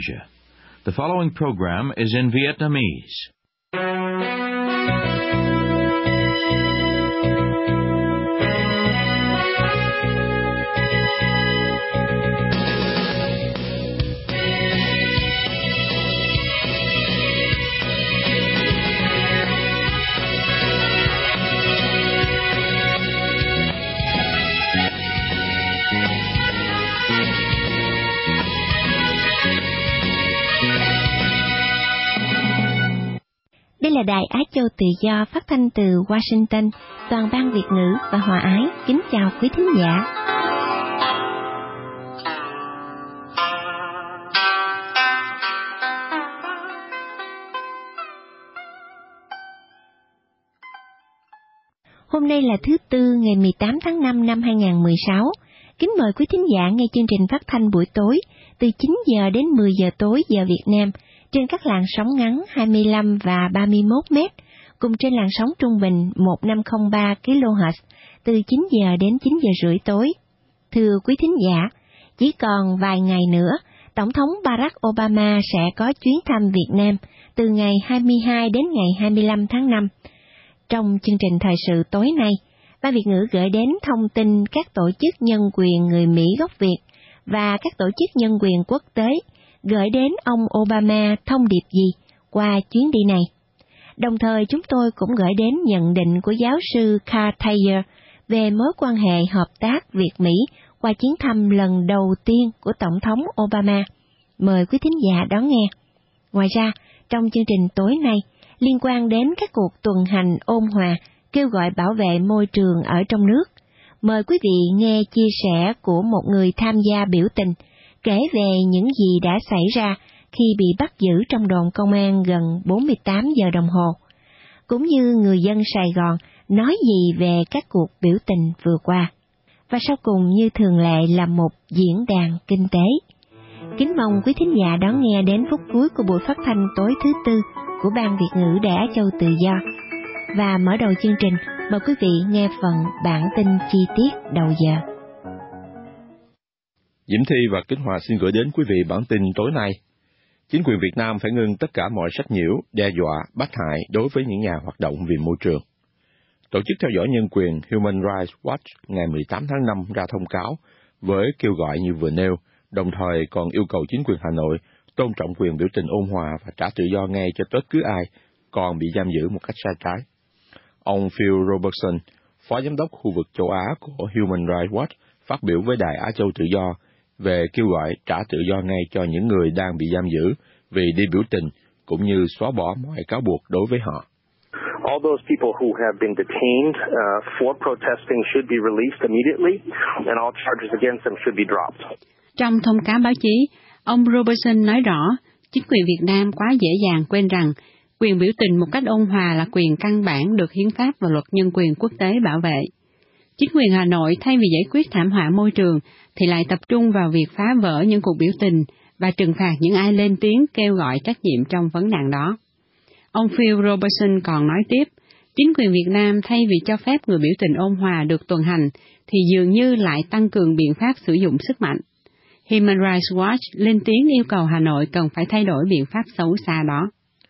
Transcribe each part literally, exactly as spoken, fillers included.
Asia. The following program is in Vietnamese. Đây là Đài Á Châu Tự Do phát thanh từ Washington, toàn ban Việt ngữ và Hòa Ái. Kính chào quý thính giả. Hôm nay là thứ Tư, ngày mười tám tháng năm năm hai nghìn không trăm mười sáu. Kính mời quý thính giả nghe chương trình phát thanh buổi tối từ chín giờ đến mười giờ tối giờ Việt Nam, trên các làn sóng ngắn hai mươi lăm và ba mươi mốt mét, cùng trên làn sóng trung bình một nghìn năm trăm ba ki lô héc từ chín giờ đến chín giờ rưỡi tối. Thưa quý thính giả, chỉ còn vài ngày nữa, Tổng thống Barack Obama sẽ có chuyến thăm Việt Nam từ ngày hai mươi hai đến ngày hai mươi lăm tháng năm. Trong chương trình thời sự tối nay, Ban Việt ngữ gửi đến thông tin các tổ chức nhân quyền người Mỹ gốc Việt và các tổ chức nhân quyền quốc tế gửi đến ông Obama thông điệp gì qua chuyến đi này. Đồng thời chúng tôi cũng gửi đến nhận định của giáo sư Carl Thayer về mối quan hệ hợp tác Việt-Mỹ qua chuyến thăm lần đầu tiên của Tổng thống Obama. Mời quý thính giả đón nghe. Ngoài ra, trong chương trình tối nay, liên quan đến các cuộc tuần hành ôn hòa, kêu gọi bảo vệ môi trường ở trong nước, mời quý vị nghe chia sẻ của một người tham gia biểu tình, kể về những gì đã xảy ra khi bị bắt giữ trong đồn công an gần bốn mươi tám giờ đồng hồ, cũng như người dân Sài Gòn nói gì về các cuộc biểu tình vừa qua. Và sau cùng như thường lệ là một diễn đàn kinh tế. Kính mong quý thính giả đón nghe đến phút cuối của buổi phát thanh tối thứ Tư của Ban Việt ngữ Đài Á Châu Tự Do. Và mở đầu chương trình, mời quý vị nghe phần bản tin chi tiết đầu giờ. Diễm Thi và Kính Hòa xin gửi đến quý vị bản tin tối nay. Chính quyền Việt Nam phải ngưng tất cả mọi sách nhiễu, đe dọa, bách hại đối với những nhà hoạt động vì môi trường. Tổ chức theo dõi nhân quyền Human Rights Watch ngày mười tám tháng năm ra thông cáo với kêu gọi như vừa nêu, đồng thời còn yêu cầu chính quyền Hà Nội tôn trọng quyền biểu tình ôn hòa và trả tự do ngay cho bất cứ ai còn bị giam giữ một cách sai trái. Ông Phil Robertson, Phó Giám đốc khu vực châu Á của Human Rights Watch, phát biểu với Đài Á Châu Tự Do về kêu gọi trả tự do ngay cho những người đang bị giam giữ vì đi biểu tình, cũng như xóa bỏ mọi cáo buộc đối với họ. All those people who have been detained uh, for protesting should be released immediately, and all charges against them should be dropped. Trong thông cáo báo chí, ông Robertson nói rõ, chính quyền Việt Nam quá dễ dàng quên rằng quyền biểu tình một cách ôn hòa là quyền căn bản được hiến pháp và luật nhân quyền quốc tế bảo vệ. Chính quyền Hà Nội thay vì giải quyết thảm họa môi trường thì lại tập trung vào việc phá vỡ những cuộc biểu tình và trừng phạt những ai lên tiếng kêu gọi trách nhiệm trong vấn nạn đó. Ông Phil Robertson còn nói tiếp, chính quyền Việt Nam thay vì cho phép người biểu tình ôn hòa được tuần hành thì dường như lại tăng cường biện pháp sử dụng sức mạnh. Human Rights Watch lên tiếng yêu cầu Hà Nội cần phải thay đổi biện pháp xấu xa đó.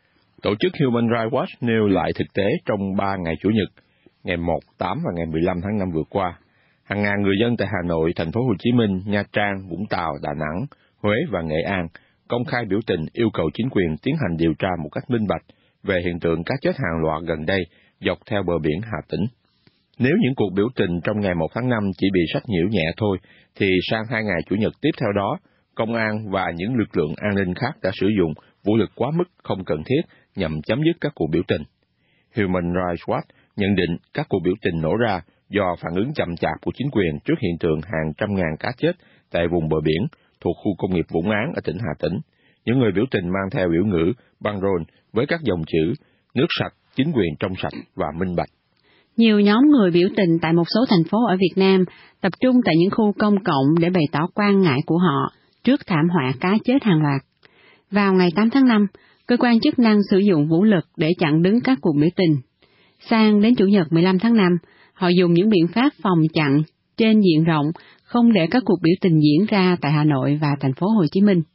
Tổ chức Human Rights Watch nêu lại thực tế trong ba ngày Chủ nhật, ngày một, tám và ngày mười lăm tháng năm vừa qua, hàng ngàn người dân tại Hà Nội, thành phố Hồ Chí Minh, Nha Trang, Vũng Tàu, Đà Nẵng, Huế và Nghệ An công khai biểu tình yêu cầu chính quyền tiến hành điều tra một cách minh bạch về hiện tượng cá chết hàng loạt gần đây dọc theo bờ biển Hà Tĩnh. Nếu những cuộc biểu tình trong ngày một tháng năm chỉ bị sách nhiễu nhẹ thôi, thì sang hai ngày Chủ nhật tiếp theo đó, công an và những lực lượng an ninh khác đã sử dụng vũ lực quá mức không cần thiết nhằm chấm dứt các cuộc biểu tình. Human Rights Watch nhận định các cuộc biểu tình nổ ra do phản ứng chậm chạp của chính quyền trước hiện tượng hàng trăm ngàn cá chết tại vùng bờ biển thuộc khu công nghiệp Vũng Áng ở tỉnh Hà Tĩnh. Những người biểu tình mang theo biểu ngữ, băng rôn với các dòng chữ nước sạch, chính quyền trong sạch và minh bạch. Nhiều nhóm người biểu tình tại một số thành phố ở Việt Nam tập trung tại những khu công cộng để bày tỏ quan ngại của họ trước thảm họa cá chết hàng loạt. Vào ngày tám tháng năm, cơ quan chức năng sử dụng vũ lực để chặn đứng các cuộc biểu tình. Sang đến Chủ nhật mười lăm tháng năm, họ dùng những biện pháp phòng chặn trên diện rộng, không để các cuộc biểu tình diễn ra tại Hà Nội và thành phố Hồ Chí Minh.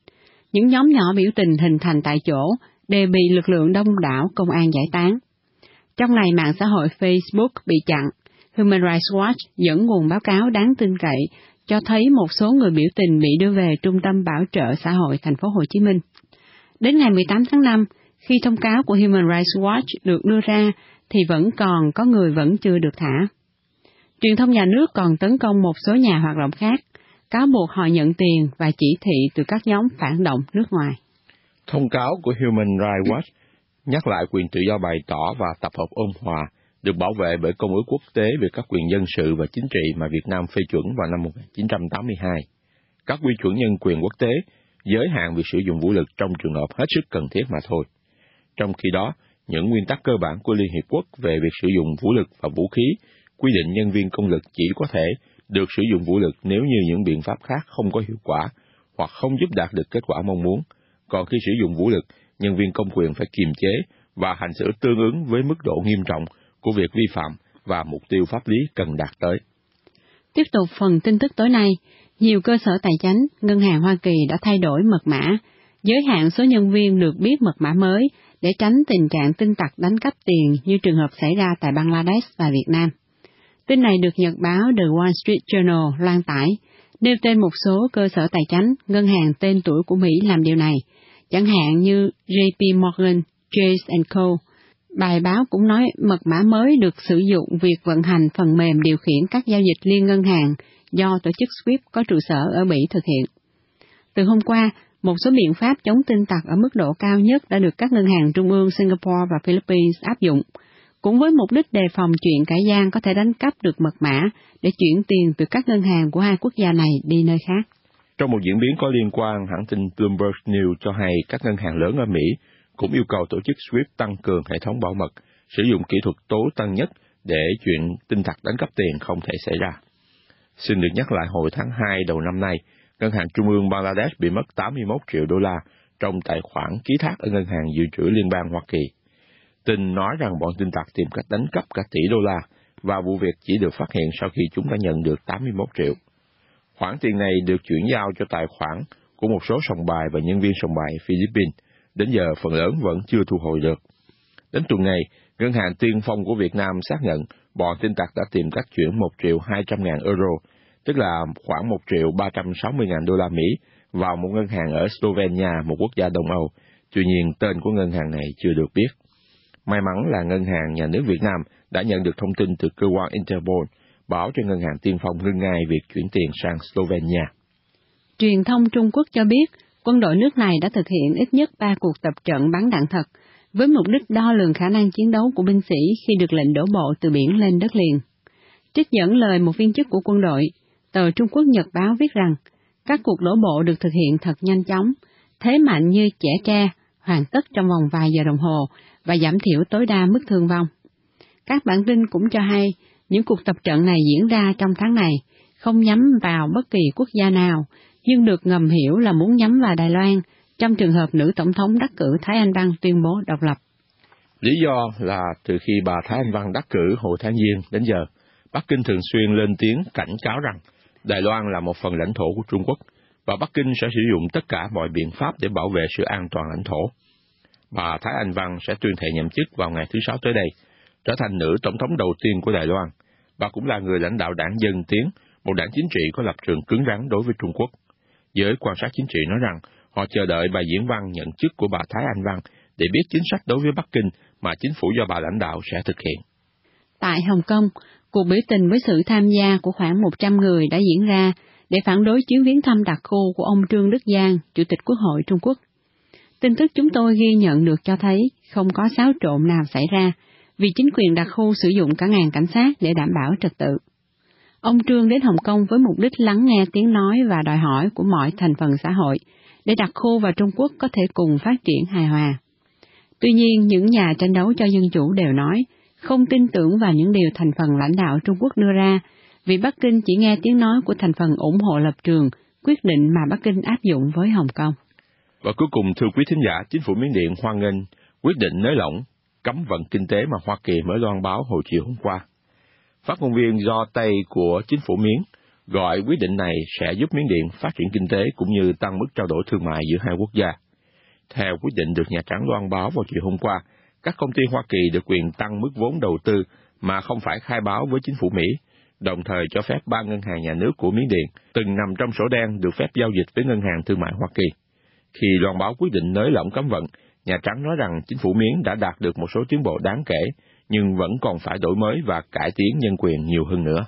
những nhóm nhỏ biểu tình hình thành tại chỗ đều bị lực lượng đông đảo công an giải tán. Trong ngày mạng xã hội Facebook bị chặn, Human Rights Watch dẫn nguồn báo cáo đáng tin cậy cho thấy một số người biểu tình bị đưa về Trung tâm Bảo trợ Xã hội thành phố Hồ Chí Minh. Đến ngày mười tám tháng năm, khi thông cáo của Human Rights Watch được đưa ra, thì vẫn còn có người vẫn chưa được thả. Truyền thông nhà nước còn tấn công một số nhà hoạt động khác, cáo buộc họ nhận tiền và chỉ thị từ các nhóm phản động nước ngoài. Thông cáo của Human Rights Watch nhắc lại quyền tự do bày tỏ và tập hợp ôn hòa được bảo vệ bởi Công ước Quốc tế về các quyền dân sự và chính trị mà Việt Nam phê chuẩn vào năm một nghìn chín trăm tám mươi hai. Các quy chuẩn nhân quyền quốc tế giới hạn việc sử dụng vũ lực trong trường hợp hết sức cần thiết mà thôi. Trong khi đó, những nguyên tắc cơ bản của Liên Hiệp Quốc về việc sử dụng vũ lực và vũ khí quy định nhân viên công lực chỉ có thể được sử dụng vũ lực nếu như những biện pháp khác không có hiệu quả hoặc không giúp đạt được kết quả mong muốn. Còn khi sử dụng vũ lực, nhân viên công quyền phải kiềm chế và hành xử tương ứng với mức độ nghiêm trọng của việc vi phạm và mục tiêu pháp lý cần đạt tới. Tiếp tục phần tin tức tối nay, nhiều cơ sở tài chánh, ngân hàng Hoa Kỳ đã thay đổi mật mã, giới hạn số nhân viên được biết mật mã mới để tránh tình trạng tin tặc đánh cắp tiền như trường hợp xảy ra tại Bangladesh và Việt Nam. Tin này được nhật báo The Wall Street Journal loan tải, nêu tên một số cơ sở tài chánh, ngân hàng tên tuổi của Mỹ làm điều này, chẳng hạn như J P Morgan, Chase and Co. Bài báo cũng nói mật mã mới được sử dụng việc vận hành phần mềm điều khiển các giao dịch liên ngân hàng do tổ chức Swift có trụ sở ở Bỉ thực hiện. Từ hôm qua, một số biện pháp chống tin tặc ở mức độ cao nhất đã được các ngân hàng trung ương Singapore và Philippines áp dụng, cũng với mục đích đề phòng chuyện kẻ gian có thể đánh cắp được mật mã để chuyển tiền từ các ngân hàng của hai quốc gia này đi nơi khác. Trong một diễn biến có liên quan, hãng tin Bloomberg News cho hay các ngân hàng lớn ở Mỹ cũng yêu cầu tổ chức Swift tăng cường hệ thống bảo mật, sử dụng kỹ thuật tố tân nhất để chuyện tin tặc đánh cắp tiền không thể xảy ra. Xin được nhắc lại hồi tháng hai đầu năm nay, Ngân hàng Trung ương Bangladesh bị mất tám mươi mốt triệu đô la trong tài khoản ký thác ở Ngân hàng Dự trữ Liên bang Hoa Kỳ. Tin nói rằng bọn tin tặc tìm cách đánh cắp cả tỷ đô la, và vụ việc chỉ được phát hiện sau khi chúng đã nhận được tám mươi mốt triệu. Khoản tiền này được chuyển giao cho tài khoản của một số sòng bài và nhân viên sòng bài Philippines. Đến giờ phần lớn vẫn chưa thu hồi được. Đến tuần này, Ngân hàng Tiên Phong của Việt Nam xác nhận bọn tin tặc đã tìm cách chuyển một triệu hai trăm ngàn euro, tức là khoảng một triệu ba trăm sáu mươi ngàn đô la Mỹ, vào một ngân hàng ở Slovenia, một quốc gia Đông Âu. Tuy nhiên, tên của ngân hàng này chưa được biết. May mắn là Ngân hàng Nhà nước Việt Nam đã nhận được thông tin từ cơ quan Interpol, báo cho Ngân hàng Tiên Phong ngưng ngay việc chuyển tiền sang Slovenia. Truyền thông Trung Quốc cho biết, quân đội nước này đã thực hiện ít nhất ba cuộc tập trận bắn đạn thật, với mục đích đo lường khả năng chiến đấu của binh sĩ khi được lệnh đổ bộ từ biển lên đất liền. Trích dẫn lời một viên chức của quân đội, tờ Trung Quốc Nhật báo viết rằng, các cuộc đổ bộ được thực hiện thật nhanh chóng, thế mạnh như chẻ tre, hoàn tất trong vòng vài giờ đồng hồ và giảm thiểu tối đa mức thương vong. Các bản tin cũng cho hay, những cuộc tập trận này diễn ra trong tháng này, không nhắm vào bất kỳ quốc gia nào, nhưng được ngầm hiểu là muốn nhắm vào Đài Loan, trong trường hợp nữ tổng thống đắc cử Thái Anh Văn tuyên bố độc lập. Lý do là từ khi bà Thái Anh Văn đắc cử hồi tháng Giêng đến giờ, Bắc Kinh thường xuyên lên tiếng cảnh cáo rằng Đài Loan là một phần lãnh thổ của Trung Quốc, và Bắc Kinh sẽ sử dụng tất cả mọi biện pháp để bảo vệ sự an toàn lãnh thổ. Bà Thái Anh Văn sẽ tuyên thệ nhậm chức vào ngày thứ Sáu tới đây, trở thành nữ tổng thống đầu tiên của Đài Loan. Bà cũng là người lãnh đạo đảng Dân Tiến, một đảng chính trị có lập trường cứng rắn đối với Trung Quốc. Giới quan sát chính trị nói rằng họ chờ đợi bà Diễn Văn nhận chức của bà Thái Anh Văn để biết chính sách đối với Bắc Kinh mà chính phủ do bà lãnh đạo sẽ thực hiện. Tại Hồng Kông, cuộc biểu tình với sự tham gia của khoảng một trăm người đã diễn ra để phản đối chuyến viếng thăm đặc khu của ông Trương Đức Giang, Chủ tịch Quốc hội Trung Quốc. Tin tức chúng tôi ghi nhận được cho thấy không có xáo trộn nào xảy ra, vì chính quyền đặc khu sử dụng cả ngàn cảnh sát để đảm bảo trật tự. Ông Trương đến Hồng Kông với mục đích lắng nghe tiếng nói và đòi hỏi của mọi thành phần xã hội, để đặc khu và Trung Quốc có thể cùng phát triển hài hòa. Tuy nhiên, những nhà tranh đấu cho dân chủ đều nói, không tin tưởng vào những điều thành phần lãnh đạo Trung Quốc đưa ra, vì Bắc Kinh chỉ nghe tiếng nói của thành phần ủng hộ lập trường, quyết định mà Bắc Kinh áp dụng với Hồng Kông. Và cuối cùng, thưa quý thính giả, chính phủ Miến Điện hoan nghênh quyết định nới lỏng cấm vận kinh tế mà Hoa Kỳ mới loan báo hồi chiều hôm qua. Phát ngôn viên do Tây của chính phủ Miến gọi quyết định này sẽ giúp Miến Điện phát triển kinh tế cũng như tăng mức trao đổi thương mại giữa hai quốc gia. Theo quyết định được Nhà Trắng loan báo vào chiều hôm qua, các công ty Hoa Kỳ được quyền tăng mức vốn đầu tư mà không phải khai báo với chính phủ Mỹ, đồng thời cho phép ba ngân hàng nhà nước của Miến Điện, từng nằm trong sổ đen, được phép giao dịch với Ngân hàng Thương mại Hoa Kỳ. Khi loan báo quyết định nới lỏng cấm vận, Nhà Trắng nói rằng chính phủ Miến đã đạt được một số tiến bộ đáng kể, nhưng vẫn còn phải đổi mới và cải tiến nhân quyền nhiều hơn nữa.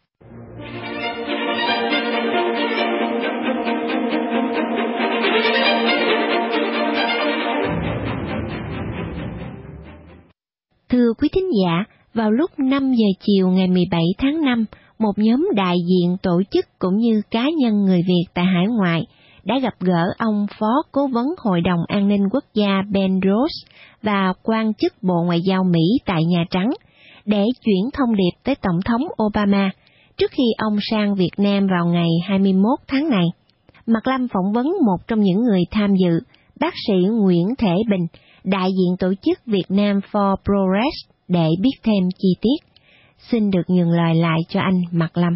Thưa quý thính giả, vào lúc năm giờ chiều ngày mười bảy tháng năm, một nhóm đại diện tổ chức cũng như cá nhân người Việt tại hải ngoại đã gặp gỡ ông Phó Cố vấn Hội đồng An ninh Quốc gia Ben Rhodes và quan chức Bộ Ngoại giao Mỹ tại Nhà Trắng để chuyển thông điệp tới Tổng thống Obama trước khi ông sang Việt Nam vào ngày hai mươi mốt tháng này. Mạc Lâm phỏng vấn một trong những người tham dự, bác sĩ Nguyễn Thể Bình, đại diện tổ chức Việt Nam for Progress để biết thêm chi tiết. Xin được nhường lời lại cho anh Mạc Lâm.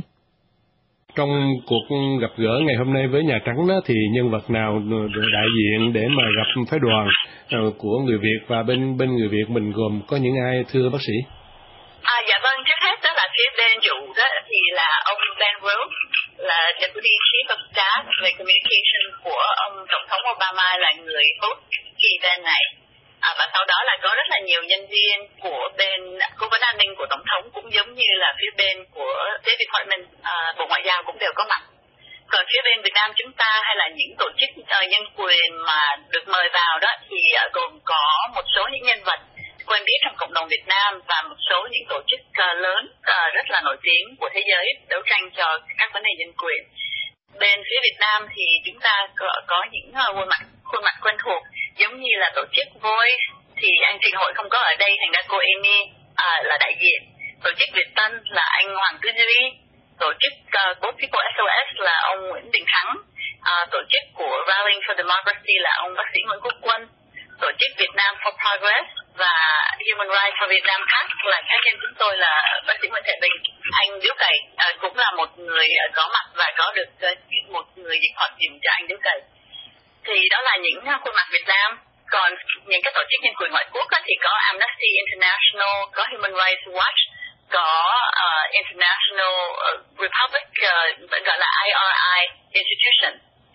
Trong cuộc gặp gỡ ngày hôm nay với Nhà Trắng đó, thì nhân vật nào đại diện để mà gặp phái đoàn của người Việt, và bên bên người Việt mình gồm có những ai thưa bác sĩ? À, dạ vâng, trước hết đó là phía bên vụ đó thì là ông Ben Rhodes, là Deputy Chief of Staff về Communication của ông Tổng thống Obama, là người host kỳ event này. À, và sau đó là có rất là nhiều nhân viên của bên Cố vấn an ninh của Tổng thống, cũng giống như là phía bên của State Department, à, Bộ Ngoại giao cũng đều có mặt. Còn phía bên Việt Nam chúng ta hay là những tổ chức uh, nhân quyền mà được mời vào đó thì uh, gồm có một số những nhân vật quen biết trong cộng đồng Việt Nam và một số những tổ chức uh, lớn uh, rất là nổi tiếng của thế giới đấu tranh cho các vấn đề nhân quyền. Bên phía Việt Nam thì chúng ta có, có những uh, khuôn mặt khuôn mặt quen thuộc, giống như là tổ chức Voice thì anh Trịnh Hội không có ở đây, thành ra cô Amy à, là đại diện. Tổ chức Việt Tân là anh Hoàng Tư Duy, tổ chức uh, Both People ét o ét là ông Nguyễn Đình Thắng, à, tổ chức của Rallying for Democracy là ông bác sĩ Nguyễn Quốc Quân, tổ chức Việt Nam for Progress và Human Rights for Vietnam khác là cá nhân chúng tôi là bác sĩ Nguyễn Thể Bình. Anh Điếu Cày à, cũng là một người uh, có mặt và có được uh, một người dịch thuật dùm cho anh Điếu Cày. Thì đó là những khuôn mặt Việt Nam. Còn những cái tổ chức nhân quyền ngoại quốc thì có Amnesty International, có Human Rights Watch, có uh, International Republic, uh, vẫn gọi là i rờ i Institution,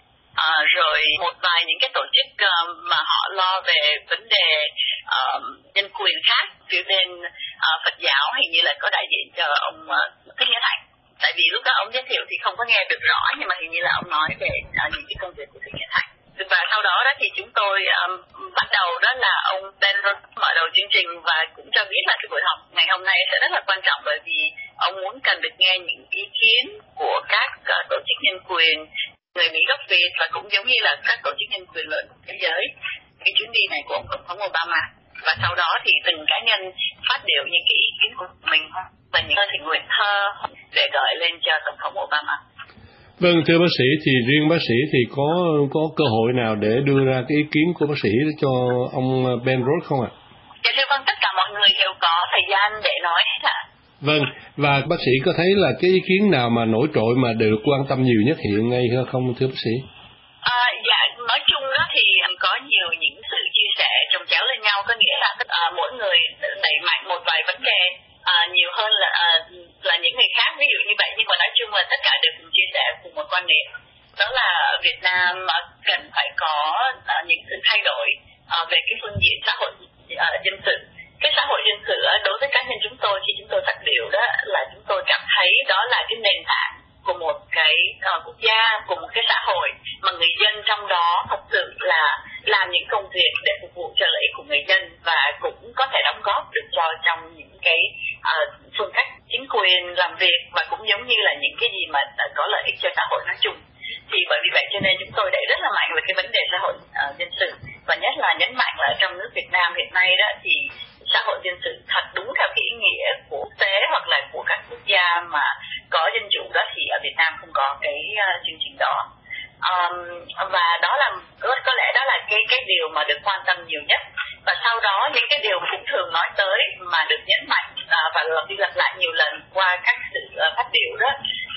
uh, rồi một vài những cái tổ chức uh, mà họ lo về vấn đề uh, nhân quyền khác. Phía bên uh, Phật giáo hình như là có đại diện cho ông uh, Thích Nghĩa Thành. Tại vì lúc đó ông giới thiệu thì không có nghe được rõ, nhưng mà hình như là ông nói về uh, những cái công việc của Thích Nghĩa Thành. Và sau đó đó thì chúng tôi um, bắt đầu đó là ông Ben mở đầu chương trình và cũng cho biết là cái buổi họp ngày hôm nay sẽ rất là quan trọng, bởi vì ông muốn cần được nghe những ý kiến của các uh, tổ chức nhân quyền, người Mỹ gốc Việt và cũng giống như là các tổ chức nhân quyền lớn của thế giới, cái chuyến đi này của ông Tổng thống Obama. Và sau đó thì từng cá nhân phát biểu những cái ý kiến của mình và những thơ thiện nguyện thơ để gửi lên cho Tổng thống Obama. Vâng, thưa bác sĩ, thì riêng bác sĩ thì có có cơ hội nào để đưa ra cái ý kiến của bác sĩ cho ông Ben Rhodes không ạ? Dạ thưa vâng, tất cả mọi người đều có thời gian để nói hết ạ. Vâng, và bác sĩ có thấy là cái ý kiến nào mà nổi trội mà được quan tâm nhiều nhất hiện nay không thưa bác sĩ? À, dạ, nói chung đó thì có nhiều những sự chia sẻ chồng chéo lên nhau, có nghĩa là à, mỗi người đẩy mạnh một vài vấn đề à, nhiều hơn là à, là những người khác, ví dụ như vậy. Nhưng mà nói chung là tất cả đều cùng chia sẻ cùng một quan điểm, đó là Việt Nam cần phải có à, những sự thay đổi à, về cái phương diện xã hội à, dân sự. Cái xã hội dân sự đối với cá nhân chúng tôi, khi chúng tôi phát biểu đó là chúng tôi cảm thấy đó là cái nền tảng của một cái uh, quốc gia, của một cái xã hội mà người dân trong đó thật sự là làm những công việc để phục vụ cho lợi ích của người dân và cũng có thể đóng góp được cho trong những cái uh, phương cách chính quyền làm việc và cũng giống như là những cái gì mà uh, có lợi ích cho xã hội nói chung. Thì bởi vì vậy cho nên chúng tôi đẩy rất là mạnh về cái vấn đề xã hội uh, dân sự, và nhất là nhấn mạnh là trong nước Việt Nam hiện nay đó thì xã hội dân sự thật đúng theo cái ý nghĩa của quốc tế hoặc là của các quốc gia mà có dân chủ đó, thì ở Việt Nam không có cái uh, chương trình đó. Um, và đó là có, có lẽ đó là cái cái điều mà được quan tâm nhiều nhất. Và sau đó những cái điều cũng thường nói tới mà được nhấn mạnh uh, và lặp đi lặp lại nhiều lần qua các sự uh, phát biểu đó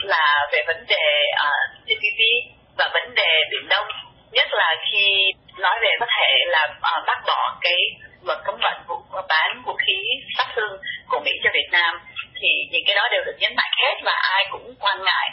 là về vấn đề uh, tê pê pê và vấn đề Biển Đông, nhất là khi nói về có thể là uh, bác bỏ cái luật cấm vận vũ bán vũ khí sát thương của Mỹ cho Việt Nam, thì những cái đó đều được nhấn mạnh hết và ai cũng quan ngại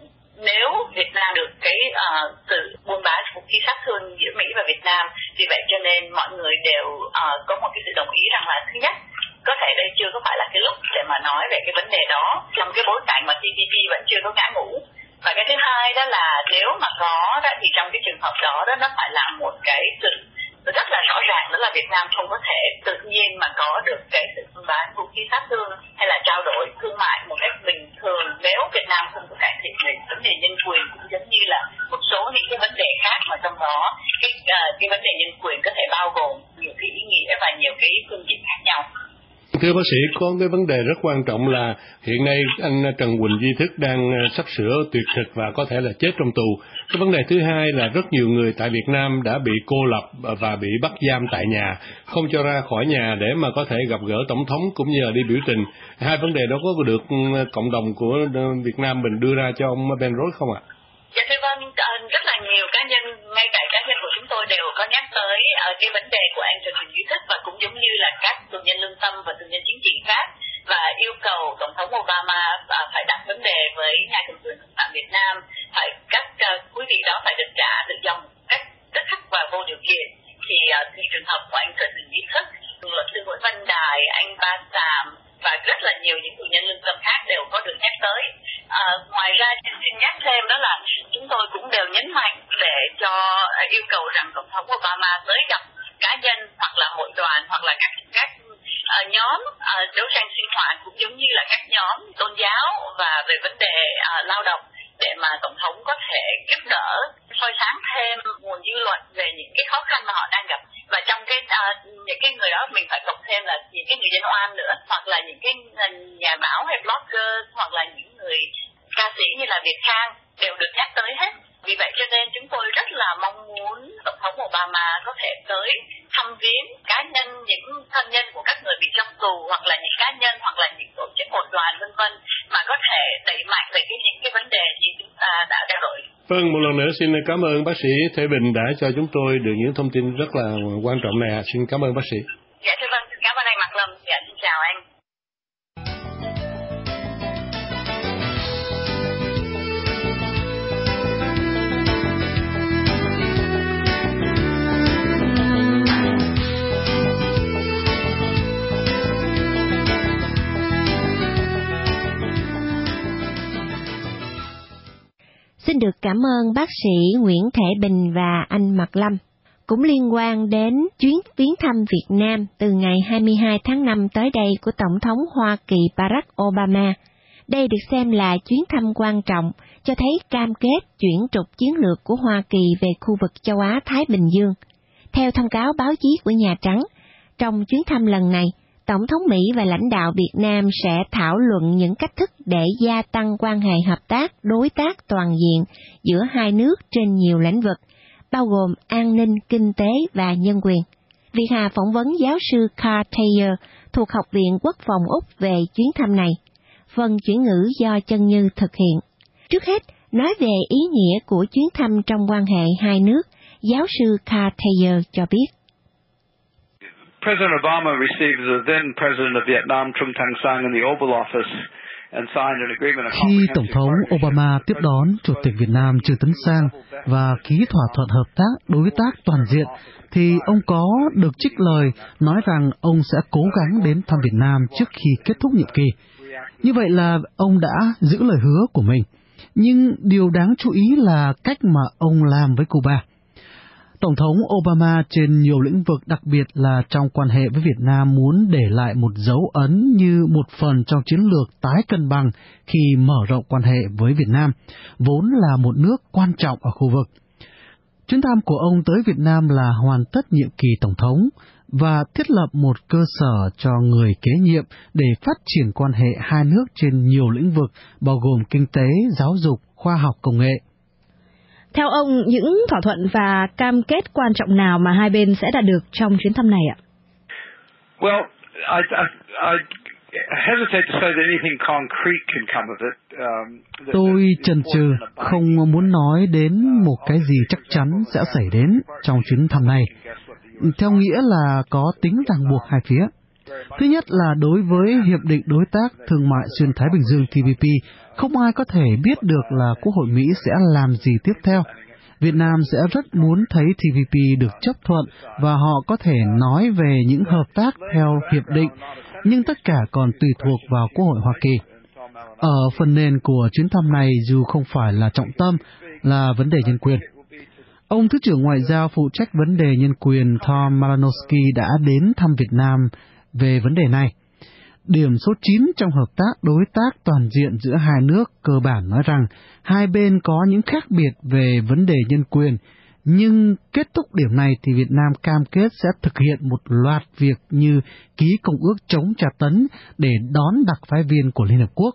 nếu Việt Nam được cái uh, sự buôn bán vũ khí sát thương giữa Mỹ và Việt Nam. Vì vậy cho nên mọi người đều uh, có một cái sự đồng ý rằng là thứ nhất, có thể đây chưa có phải là cái lúc để mà nói về cái vấn đề đó trong cái bối cảnh mà tê pê pê vẫn chưa có ngã ngũ. Và cái thứ hai đó là nếu mà có đó, thì trong cái trường hợp đó, đó nó phải là một cái sự rất là rõ ràng, đó là Việt Nam không có thể tự nhiên mà có được cái sự buôn bán vũ khí sát thương hay là trao đổi thương mại một cách bình thường nếu Việt Nam không có cải thiện về vấn đề nhân quyền, cũng giống như là một số những cái vấn đề khác mà trong đó cái uh, cái vấn đề nhân quyền có thể bao gồm nhiều cái ý nghĩa và nhiều cái phương diện khác nhau. Thưa bác sĩ, có cái vấn đề rất quan trọng là hiện nay anh Trần Huỳnh Duy Thức đang sắp sửa tuyệt thực và có thể là chết trong tù. Cái vấn đề thứ hai là rất nhiều người tại Việt Nam đã bị cô lập và bị bắt giam tại nhà, không cho ra khỏi nhà để mà có thể gặp gỡ Tổng thống cũng như là đi biểu tình. Hai vấn đề đó có được cộng đồng của Việt Nam mình đưa ra cho ông Ben Rhodes không ạ? Dạ thưa vâng, rất là nhiều cá nhân, ngay cả cá nhân của chúng tôi đều có nhắc tới uh, cái vấn đề của anh Trần Huỳnh Duy Thức và cũng giống như là các tù nhân lương tâm và tù nhân chính trị khác, và yêu cầu Tổng thống Obama uh, phải đặt vấn đề với nhà cầm quyền cộng sản Việt Nam, phải các uh, quý vị đó phải được trả tự do một cách rất khắc và vô điều kiện. Thì uh, thì trường hợp của anh Trần Huỳnh Duy Thức, luật sư Nguyễn Văn Đài, anh Ba Sàm và rất là nhiều những tù nhân lương tâm khác đều có được nhắc tới. À, ngoài ra xin nhắc thêm đó là chúng tôi cũng đều nhấn mạnh để cho uh, yêu cầu rằng Tổng thống Obama tới gặp cá nhân hoặc là hội đoàn hoặc là các các uh, nhóm uh, đấu tranh sinh hoạt, cũng giống như là các nhóm tôn giáo và về vấn đề uh, lao động, để mà Tổng thống có thể giúp đỡ soi sáng thêm nguồn dư luận về những cái khó khăn mà họ đang gặp. Và trong cái uh, những cái người đó mình phải cộng thêm là những cái người dân oan nữa, hoặc là những cái nhà báo hay blogger hoặc là những người ca sĩ như là Việt Khang đều được nhắc tới hết. Vì vậy cho nên chúng tôi rất là mong muốn Tổng thống Obama có thể tới thăm viếng cá nhân, những thân nhân của các người bị trong tù, hoặc là những cá nhân hoặc là những tổ chức hội đoàn vân vân, mà có thể đẩy mạnh về cái những cái vấn đề như chúng ta đã trao đổi. Vâng, một lần nữa xin cảm ơn bác sĩ Thế Bình đã cho chúng tôi được những thông tin rất là quan trọng này. Xin cảm ơn bác sĩ. Dạ thưa vâng, xin cảm ơn anh Mạc Lâm. Dạ xin chào anh. Xin được cảm ơn bác sĩ Nguyễn Thể Bình và anh Mạc Lâm. Cũng liên quan đến chuyến viếng thăm Việt Nam từ ngày hai mươi hai tháng năm tới đây của Tổng thống Hoa Kỳ Barack Obama. Đây được xem là chuyến thăm quan trọng, cho thấy cam kết chuyển trục chiến lược của Hoa Kỳ về khu vực châu Á-Thái Bình Dương. Theo thông cáo báo chí của Nhà Trắng, trong chuyến thăm lần này, Tổng thống Mỹ và lãnh đạo Việt Nam sẽ thảo luận những cách thức để gia tăng quan hệ hợp tác, đối tác toàn diện giữa hai nước trên nhiều lĩnh vực, bao gồm an ninh, kinh tế và nhân quyền. Việt Hà phỏng vấn giáo sư Carl Thayer thuộc Học viện Quốc phòng Úc về chuyến thăm này. Phần chuyển ngữ do Chân Như thực hiện. Trước hết, nói về ý nghĩa của chuyến thăm trong quan hệ hai nước, giáo sư Carl Thayer cho biết. President Obama received the then President of Vietnam, Trung Thanh Sang, in the Oval Office and signed an agreement. Khi Tổng thống Obama tiếp đón Chủ tịch Việt Nam Trương Tấn Sang và ký thỏa thuận hợp tác đối tác toàn diện, thì ông có được trích lời nói rằng ông sẽ cố gắng đến thăm Việt Nam trước khi kết thúc nhiệm kỳ. Như vậy là ông đã giữ lời hứa của mình. Nhưng điều đáng chú ý là cách mà ông làm với Cuba. Tổng thống Obama trên nhiều lĩnh vực, đặc biệt là trong quan hệ với Việt Nam, muốn để lại một dấu ấn như một phần trong chiến lược tái cân bằng khi mở rộng quan hệ với Việt Nam, vốn là một nước quan trọng ở khu vực. Chuyến thăm của ông tới Việt Nam là hoàn tất nhiệm kỳ Tổng thống và thiết lập một cơ sở cho người kế nhiệm để phát triển quan hệ hai nước trên nhiều lĩnh vực, bao gồm kinh tế, giáo dục, khoa học, công nghệ. Theo ông, những thỏa thuận và cam kết quan trọng nào mà hai bên sẽ đạt được trong chuyến thăm này ạ? Well, I, I, I Tôi chần chừ, không muốn nói đến một cái gì chắc chắn sẽ xảy đến trong chuyến thăm này, theo nghĩa là có tính ràng buộc hai phía. Thứ nhất là đối với Hiệp định Đối tác Thương mại Xuyên Thái Bình Dương T P P, không ai có thể biết được là Quốc hội Mỹ sẽ làm gì tiếp theo. Việt Nam sẽ rất muốn thấy T P P được chấp thuận và họ có thể nói về những hợp tác theo hiệp định, nhưng tất cả còn tùy thuộc vào Quốc hội Hoa Kỳ. Ở phần nền của chuyến thăm này dù không phải là trọng tâm, là vấn đề nhân quyền. Ông Thứ trưởng Ngoại giao phụ trách vấn đề nhân quyền Tom Malinowski đã đến thăm Việt Nam về vấn đề này. Điểm số chín trong hợp tác đối tác toàn diện giữa hai nước cơ bản nói rằng hai bên có những khác biệt về vấn đề nhân quyền, nhưng kết thúc điểm này thì Việt Nam cam kết sẽ thực hiện một loạt việc như ký công ước chống tra tấn để đón đặc phái viên của Liên Hợp Quốc.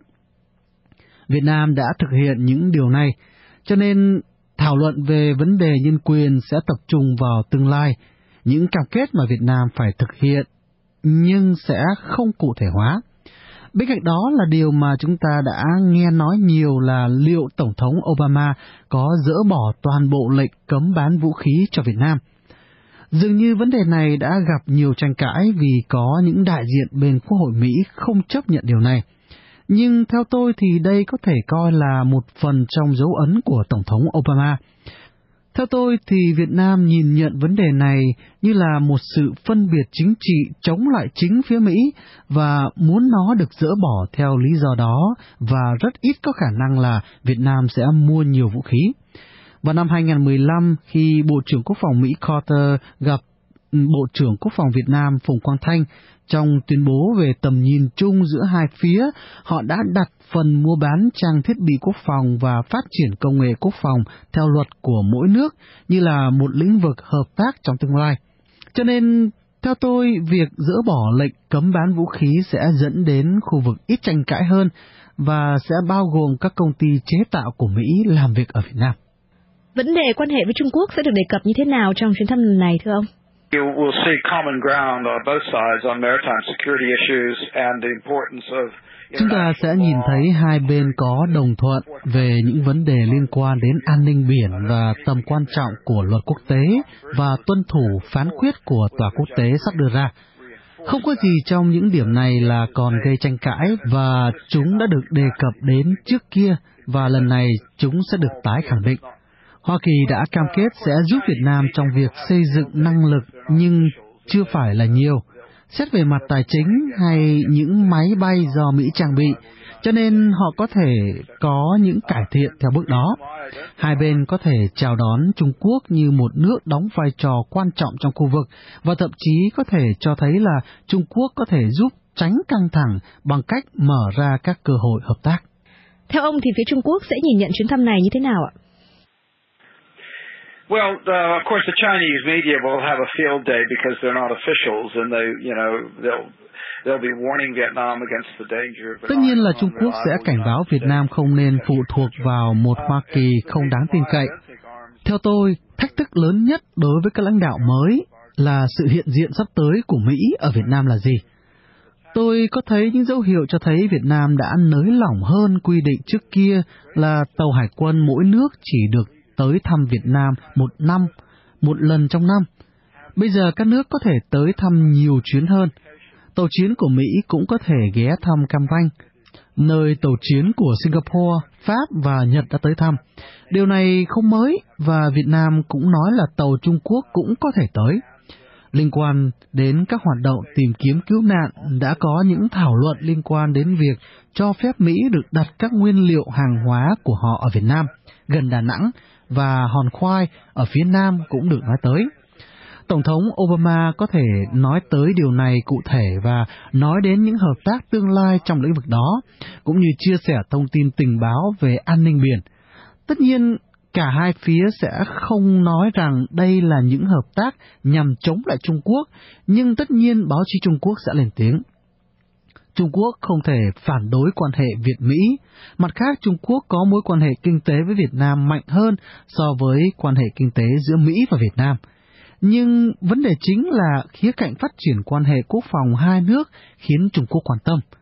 Việt Nam đã thực hiện những điều này, cho nên thảo luận về vấn đề nhân quyền sẽ tập trung vào tương lai, những cam kết mà Việt Nam phải thực hiện nhưng sẽ không cụ thể hóa. Bên cạnh đó là điều mà chúng ta đã nghe nói nhiều là liệu Tổng thống Obama có dỡ bỏ toàn bộ lệnh cấm bán vũ khí cho Việt Nam. Dường như vấn đề này đã gặp nhiều tranh cãi vì có những đại diện bên Quốc hội Mỹ không chấp nhận điều này. Nhưng theo tôi thì đây có thể coi là một phần trong dấu ấn của Tổng thống Obama. Theo tôi thì Việt Nam nhìn nhận vấn đề này như là một sự phân biệt chính trị chống lại chính phía Mỹ và muốn nó được dỡ bỏ theo lý do đó, và rất ít có khả năng là Việt Nam sẽ mua nhiều vũ khí. Vào năm hai không một lăm, khi Bộ trưởng Quốc phòng Mỹ Carter gặp Bộ trưởng Quốc phòng Việt Nam Phùng Quang Thanh, trong tuyên bố về tầm nhìn chung giữa hai phía, họ đã đặt phần mua bán trang thiết bị quốc phòng và phát triển công nghệ quốc phòng theo luật của mỗi nước như là một lĩnh vực hợp tác trong tương lai. Cho nên, theo tôi, việc dỡ bỏ lệnh cấm bán vũ khí sẽ dẫn đến khu vực ít tranh cãi hơn và sẽ bao gồm các công ty chế tạo của Mỹ làm việc ở Việt Nam. Vấn đề quan hệ với Trung Quốc sẽ được đề cập như thế nào trong chuyến thăm lần này thưa ông? You will see common ground on both sides on maritime security issues and the importance of. Chúng ta sẽ nhìn thấy hai bên có đồng thuận về những vấn đề liên quan đến an ninh biển và tầm quan trọng của luật quốc tế và tuân thủ phán quyết của tòa quốc tế sắp đưa ra. Không có gì trong những điểm này là còn gây tranh cãi và chúng đã được đề cập đến trước kia và lần này chúng sẽ được tái khẳng định. Hoa Kỳ đã cam kết sẽ giúp Việt Nam trong việc xây dựng năng lực nhưng chưa phải là nhiều, xét về mặt tài chính hay những máy bay do Mỹ trang bị, cho nên họ có thể có những cải thiện theo bước đó. Hai bên có thể chào đón Trung Quốc như một nước đóng vai trò quan trọng trong khu vực và thậm chí có thể cho thấy là Trung Quốc có thể giúp tránh căng thẳng bằng cách mở ra các cơ hội hợp tác. Theo ông thì phía Trung Quốc sẽ nhìn nhận chuyến thăm này như thế nào ạ? Well, uh, of course, the Chinese media will have a field day because they're not officials, and they, you know, they'll they'll be warning Vietnam against the danger of. Tất nhiên là Trung Quốc sẽ cảnh báo Việt Nam không nên phụ thuộc vào một Hoa Kỳ không đáng tin cậy. Theo tôi, thách thức lớn nhất đối với các lãnh đạo mới là sự hiện diện sắp tới của Mỹ ở Việt Nam là gì? Tôi có thấy những dấu hiệu cho thấy Việt Nam đã nới lỏng hơn quy định trước kia là tàu hải quân mỗi nước chỉ được tới thăm Việt Nam một năm, một lần trong năm. Bây giờ các nước có thể tới thăm nhiều chuyến hơn. Tàu chiến của Mỹ cũng có thể ghé thăm Cam Ranh, nơi tàu chiến của Singapore, Pháp và Nhật đã tới thăm. Điều này không mới và Việt Nam cũng nói là tàu Trung Quốc cũng có thể tới. Liên quan đến các hoạt động tìm kiếm cứu nạn, đã có những thảo luận liên quan đến việc cho phép Mỹ được đặt các nguyên liệu hàng hóa của họ ở Việt Nam, gần Đà Nẵng, và hòn khoai ở phía Nam cũng được nói tới. Tổng thống Obama có thể nói tới điều này cụ thể và nói đến những hợp tác tương lai trong lĩnh vực đó, cũng như chia sẻ thông tin tình báo về an ninh biển. Tất nhiên, cả hai phía sẽ không nói rằng đây là những hợp tác nhằm chống lại Trung Quốc, nhưng tất nhiên báo chí Trung Quốc sẽ lên tiếng. Trung Quốc không thể phản đối quan hệ Việt-Mỹ. Mặt khác, Trung Quốc có mối quan hệ kinh tế với Việt Nam mạnh hơn so với quan hệ kinh tế giữa Mỹ và Việt Nam. Nhưng vấn đề chính là khía cạnh phát triển quan hệ quốc phòng hai nước khiến Trung Quốc quan tâm.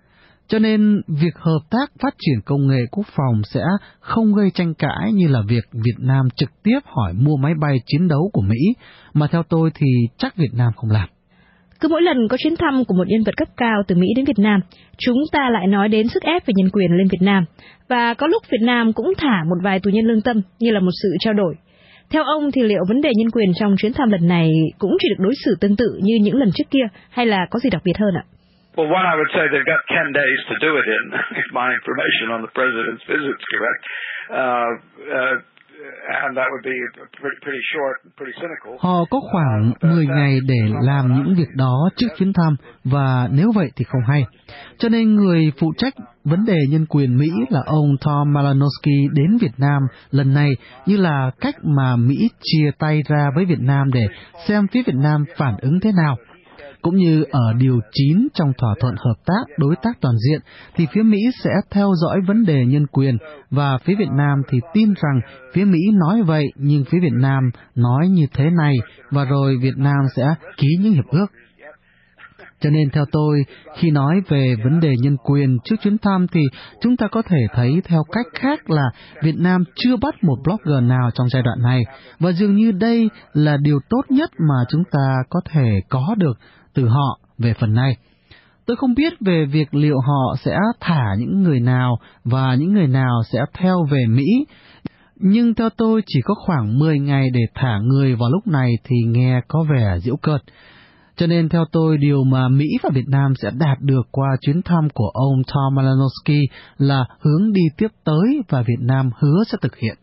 Cho nên việc hợp tác phát triển công nghệ quốc phòng sẽ không gây tranh cãi như là việc Việt Nam trực tiếp hỏi mua máy bay chiến đấu của Mỹ, mà theo tôi thì chắc Việt Nam không làm. Cứ mỗi lần có chuyến thăm của một nhân vật cấp cao từ Mỹ đến Việt Nam, chúng ta lại nói đến sức ép về nhân quyền lên Việt Nam, và có lúc Việt Nam cũng thả một vài tù nhân lương tâm như là một sự trao đổi. Theo ông thì liệu vấn đề nhân quyền trong chuyến thăm lần này cũng chỉ được đối xử tương tự như những lần trước kia, hay là có gì đặc biệt hơn ạ? Well, one, I would say they've got ten days to do it in, if my information on the president's visit is correct. Uh, uh, and that would be pretty, pretty short and pretty cynical. Họ có khoảng mười ngày để làm những việc đó trước chuyến thăm, và nếu vậy thì không hay. Cho nên người phụ trách vấn đề nhân quyền Mỹ là ông Tom Malinowski đến Việt Nam lần này như là cách mà Mỹ chia tay ra với Việt Nam để xem phía Việt Nam phản ứng thế nào. Cũng như ở điều chín trong thỏa thuận hợp tác đối tác toàn diện, thì phía Mỹ sẽ theo dõi vấn đề nhân quyền, và phía Việt Nam thì tin rằng phía Mỹ nói vậy, nhưng phía Việt Nam nói như thế này, và rồi Việt Nam sẽ ký những hiệp ước. Cho nên theo tôi, khi nói về vấn đề nhân quyền trước chuyến thăm thì chúng ta có thể thấy theo cách khác là Việt Nam chưa bắt một blogger nào trong giai đoạn này, và dường như đây là điều tốt nhất mà chúng ta có thể có được từ họ về phần này. Tôi không biết về việc liệu họ sẽ thả những người nào và những người nào sẽ theo về Mỹ, nhưng theo tôi chỉ có khoảng mười ngày để thả người vào lúc này thì nghe có vẻ giễu cợt. Cho nên theo tôi, điều mà Mỹ và Việt Nam sẽ đạt được qua chuyến thăm của ông Tom Malinowski là hướng đi tiếp tới, và Việt Nam hứa sẽ thực hiện.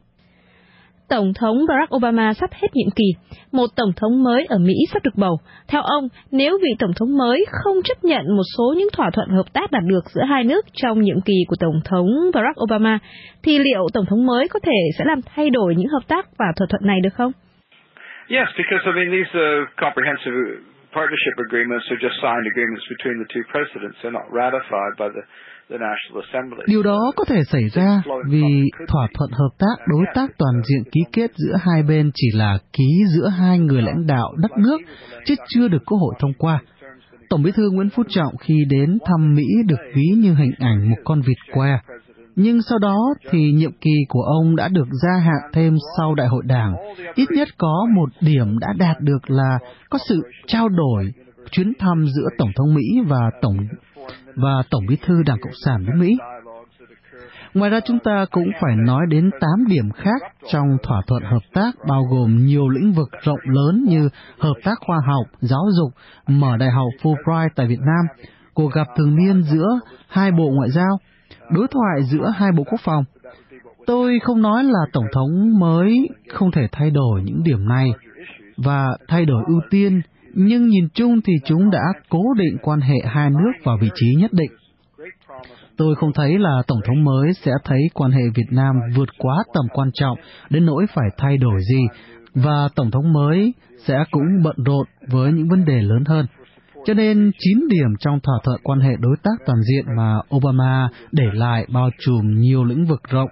Tổng thống Barack Obama sắp hết nhiệm kỳ, một tổng thống mới ở Mỹ sắp được bầu. Theo ông, nếu vị tổng thống mới không chấp nhận một số những thỏa thuận hợp tác đạt được giữa hai nước trong nhiệm kỳ của tổng thống Barack Obama, thì liệu tổng thống mới có thể sẽ làm thay đổi những hợp tác và thỏa thuận này được không? Yes, because I mean these are comprehensive partnership agreements are just signed agreements between the two presidents. They're not ratified by the the National Assembly. Điều đó có thể xảy ra vì thỏa thuận hợp tác đối tác toàn diện ký kết giữa hai bên chỉ là ký giữa hai người lãnh đạo đất nước, chứ chưa được Quốc hội thông qua. Tổng Bí thư Nguyễn Phú Trọng khi đến thăm Mỹ được ví như hình ảnh một con vịt que. Nhưng sau đó thì nhiệm kỳ của ông đã được gia hạn thêm sau Đại hội Đảng. Ít nhất có một điểm đã đạt được là có sự trao đổi chuyến thăm giữa Tổng thống Mỹ và Tổng và Tổng Bí thư Đảng Cộng sản nước Mỹ. Ngoài ra chúng ta cũng phải nói đến tám điểm khác trong thỏa thuận hợp tác, bao gồm nhiều lĩnh vực rộng lớn như hợp tác khoa học, giáo dục, mở đại học Fulbright tại Việt Nam, cuộc gặp thường niên giữa hai bộ ngoại giao, đối thoại giữa hai bộ quốc phòng. Tôi không nói là Tổng thống mới không thể thay đổi những điểm này và thay đổi ưu tiên, nhưng nhìn chung thì chúng đã cố định quan hệ hai nước vào vị trí nhất định. Tôi không thấy là Tổng thống mới sẽ thấy quan hệ Việt Nam vượt quá tầm quan trọng đến nỗi phải thay đổi gì, và Tổng thống mới sẽ cũng bận rộn với những vấn đề lớn hơn. Cho nên chín điểm trong thỏa thuận quan hệ đối tác toàn diện mà Obama để lại bao trùm nhiều lĩnh vực rộng,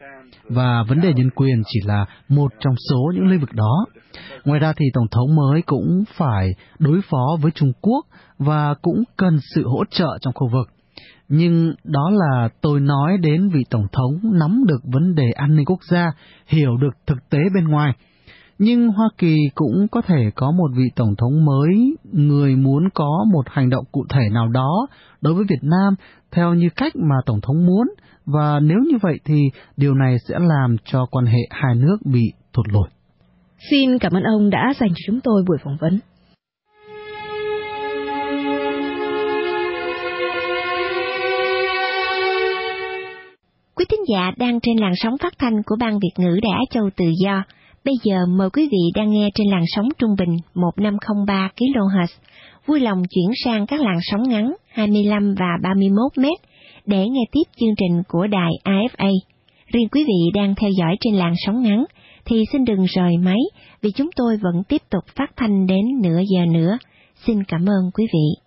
và vấn đề nhân quyền chỉ là một trong số những lĩnh vực đó. Ngoài ra thì Tổng thống mới cũng phải đối phó với Trung Quốc và cũng cần sự hỗ trợ trong khu vực. Nhưng đó là tôi nói đến vị Tổng thống nắm được vấn đề an ninh quốc gia, hiểu được thực tế bên ngoài. Nhưng Hoa Kỳ cũng có thể có một vị Tổng thống mới, người muốn có một hành động cụ thể nào đó đối với Việt Nam theo như cách mà Tổng thống muốn, và nếu như vậy thì điều này sẽ làm cho quan hệ hai nước bị thụt lùi. Xin cảm ơn ông đã dành cho chúng tôi buổi phỏng vấn. Quý thính giả đang trên làn sóng phát thanh của Ban Việt ngữ Đài Á Châu Tự Do. Bây giờ mời quý vị đang nghe trên làn sóng trung bình một nghìn năm trăm ba ki lô héc, vui lòng chuyển sang các làn sóng ngắn hai mươi lăm và ba mươi mốt mét để nghe tiếp chương trình của đài a ép a. Riêng quý vị đang theo dõi trên làn sóng ngắn thì xin đừng rời máy, vì chúng tôi vẫn tiếp tục phát thanh đến nửa giờ nữa. Xin cảm ơn quý vị.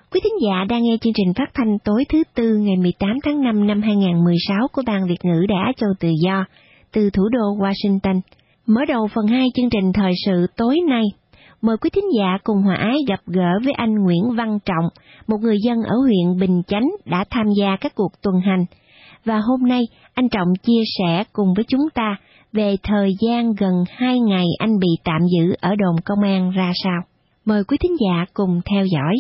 Quý thính giả đang nghe chương trình phát thanh tối thứ Tư ngày mười tám tháng năm năm hai nghìn không trăm mười sáu của Ban Việt ngữ Đài Á Châu Tự Do từ thủ đô Washington. Mở đầu phần hai chương trình thời sự tối nay, mời quý thính giả cùng hòa ái gặp gỡ với anh Nguyễn Văn Trọng, một người dân ở huyện Bình Chánh đã tham gia các cuộc tuần hành. Và hôm nay, anh Trọng chia sẻ cùng với chúng ta về thời gian gần hai ngày anh bị tạm giữ ở đồn công an ra sao. Mời quý thính giả cùng theo dõi.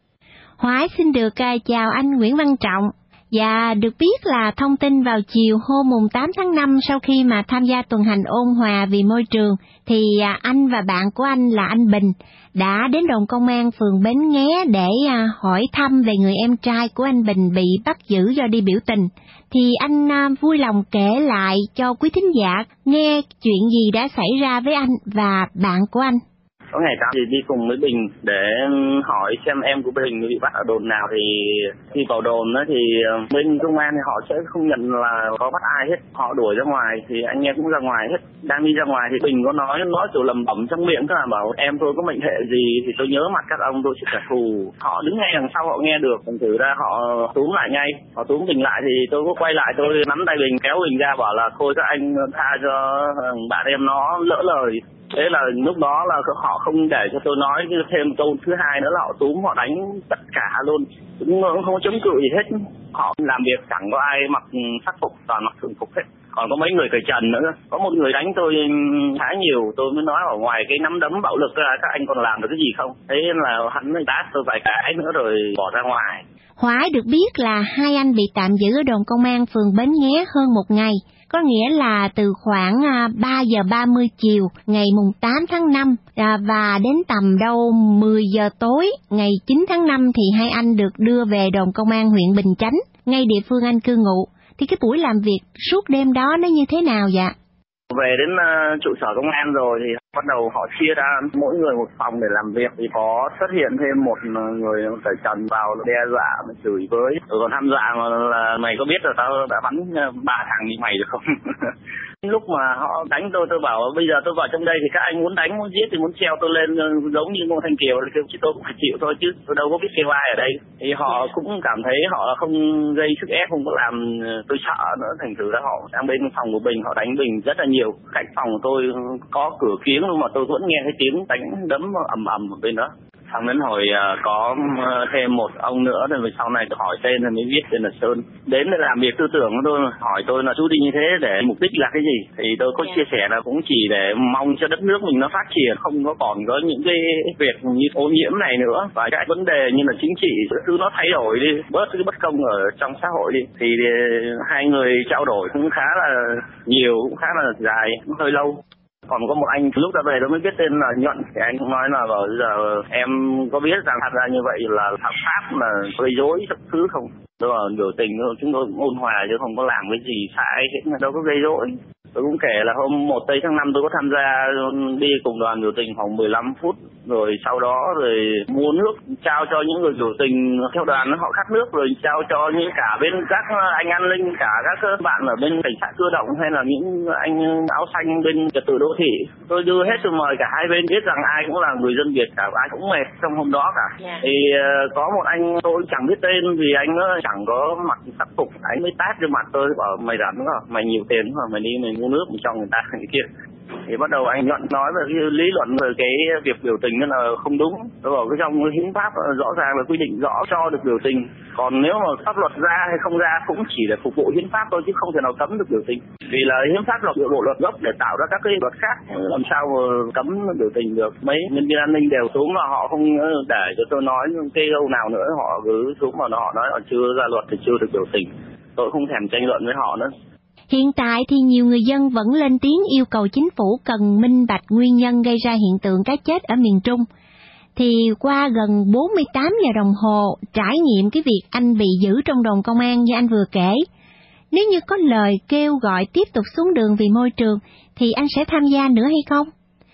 Hòa ái xin được uh, chào anh Nguyễn Văn Trọng. Và được biết là thông tin vào chiều hôm mùng tám tháng năm sau khi mà tham gia tuần hành ôn hòa vì môi trường, thì uh, anh và bạn của anh là anh Bình đã đến đồn công an phường Bến Nghé để uh, hỏi thăm về người em trai của anh Bình bị bắt giữ do đi biểu tình. Thì anh uh, vui lòng kể lại cho quý thính giả nghe chuyện gì đã xảy ra với anh và bạn của anh. Có ngày tám thì đi cùng với Bình để hỏi xem em của Bình bị bắt ở đồn nào, thì khi vào đồn đó thì bên công an thì họ sẽ không nhận là có bắt ai hết, họ đuổi ra ngoài thì anh em cũng ra ngoài hết. Đang đi ra ngoài thì Bình có nói nói kiểu lẩm bẩm trong miệng, tức là bảo em tôi có mệnh hệ gì thì tôi nhớ mặt các ông tôi sẽ trả thù. Họ đứng ngay đằng sau họ nghe được, thành thử ra họ túm lại ngay, họ túm Bình lại thì tôi có quay lại, tôi nắm tay Bình kéo Bình ra bảo là thôi các anh tha cho bạn em nó lỡ lời. Thế là lúc đó là họ không để cho tôi nói thêm câu thứ hai nữa là họ túm họ đánh tất cả luôn, cũng không có chống cự gì hết. Họ làm việc chẳng có ai mặc sắc phục, toàn mặc thường phục hết. Còn có mấy người cởi trần nữa, có một người đánh tôi khá nhiều, tôi mới nói ở ngoài cái nắm đấm bạo lực là các anh còn làm được cái gì không. Thế là hắn mới đá tôi vài cái nữa rồi bỏ ra ngoài. Hoái được biết là hai anh bị tạm giữ ở đồn công an phường Bến Nghé hơn một ngày. Có nghĩa là từ khoảng ba giờ ba mươi chiều ngày mùng tám tháng năm và đến tầm đâu mười giờ tối ngày chín tháng năm thì hai anh được đưa về đồn công an huyện Bình Chánh, ngay địa phương anh cư ngụ. Thì cái buổi làm việc suốt đêm đó nó như thế nào vậy? Về đến uh, trụ sở công an rồi thì bắt đầu họ chia ra mỗi người một phòng để làm việc, thì có xuất hiện thêm một người cởi trần vào đe dọa, chửi bới, rồi còn tham dọa mà là mày có biết là tao đã bắn ba thằng như mày được không? Lúc mà họ đánh tôi, tôi bảo bây giờ tôi vào trong đây thì các anh muốn đánh, muốn giết thì muốn treo tôi lên giống như Ngô Thanh Kiều thì tôi cũng phải chịu thôi chứ, tôi đâu có biết kêu ai ở đây. Thì họ cũng cảm thấy họ không gây sức ép, không có làm tôi sợ nữa, thành thử ra họ sang bên phòng của Bình, họ đánh Bình rất là nhiều. Cạnh phòng của tôi có cửa kiếng nhưng mà tôi vẫn nghe cái tiếng đánh đấm ầm ầm ở bên đó. Thằng đến hỏi uh, có uh, thêm một ông nữa, rồi sau này tôi hỏi tên rồi mới viết tên là Sơn. Đến để làm việc tư tưởng của tôi, hỏi tôi là chú đi như thế để mục đích là cái gì. Thì tôi có chia sẻ là cũng chỉ để mong cho đất nước mình nó phát triển, không có còn có những cái việc như ô nhiễm này nữa. Và cái vấn đề như là chính trị, thứ nó thay đổi đi, bớt cái bất công ở trong xã hội đi. Thì uh, hai người trao đổi cũng khá là nhiều, cũng khá là dài, cũng hơi lâu. Còn có một anh lúc ra về tôi mới biết tên là Nhuận, thì anh cũng nói là bây giờ em có biết rằng thật ra như vậy là phạm pháp là gây rối các thứ không? Tôi bảo biểu tình chúng tôi cũng ôn hòa chứ không có làm cái gì sai hết, đâu có gây rối. Tôi cũng kể là hôm một tây tháng năm tôi có tham gia đi cùng đoàn biểu tình khoảng mười lăm phút, rồi sau đó rồi mua nước trao cho những người biểu tình theo đoàn, họ khát nước, rồi trao cho những cả bên các anh an ninh, cả các bạn ở bên cảnh sát cơ động hay là những anh áo xanh bên trật tự đô thị. Tôi đưa hết, tôi mời cả hai bên, biết rằng ai cũng là người dân Việt cả, ai cũng mệt trong hôm đó cả. Yeah. Thì uh, có một anh tôi chẳng biết tên vì anh nó chẳng có mặc sắc phục, anh mới tát cho mặt tôi, bảo mày rảnh đúng không, mày nhiều tiền mà mày đi mày mua nước cho người ta cái kia. Thì bắt đầu anh Nhuận nói về cái lý luận về cái việc biểu tình là không đúng. Tôi bảo cái trong hiến pháp rõ ràng là quy định rõ cho được biểu tình, còn nếu mà pháp luật ra hay không ra cũng chỉ để phục vụ hiến pháp thôi chứ không thể nào cấm được biểu tình. Vì là hiến pháp là bộ luật gốc để tạo ra các cái luật khác, làm sao mà cấm biểu tình được. Mấy nhân viên an ninh đều xuống mà họ không để cho tôi nói cái câu nào nữa, họ cứ xuống mà họ nói là chưa ra luật thì chưa được biểu tình. Tôi không thèm tranh luận với họ nữa. Hiện tại thì nhiều người dân vẫn lên tiếng yêu cầu chính phủ cần minh bạch nguyên nhân gây ra hiện tượng cá chết ở miền Trung. Thì qua gần bốn mươi tám giờ đồng hồ trải nghiệm cái việc anh bị giữ trong đồn công an như anh vừa kể, nếu như có lời kêu gọi tiếp tục xuống đường vì môi trường thì anh sẽ tham gia nữa hay không?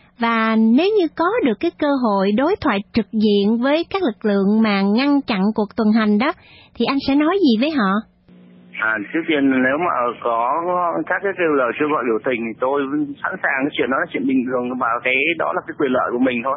Và nếu như có được cái cơ hội đối thoại trực diện với các lực lượng mà ngăn chặn cuộc tuần hành đó thì anh sẽ nói gì với họ? À, trước tiên nếu mà có các cái kêu lời kêu gọi biểu tình thì tôi sẵn sàng, cái chuyện đó là chuyện bình thường, và cái đó là cái quyền lợi của mình thôi.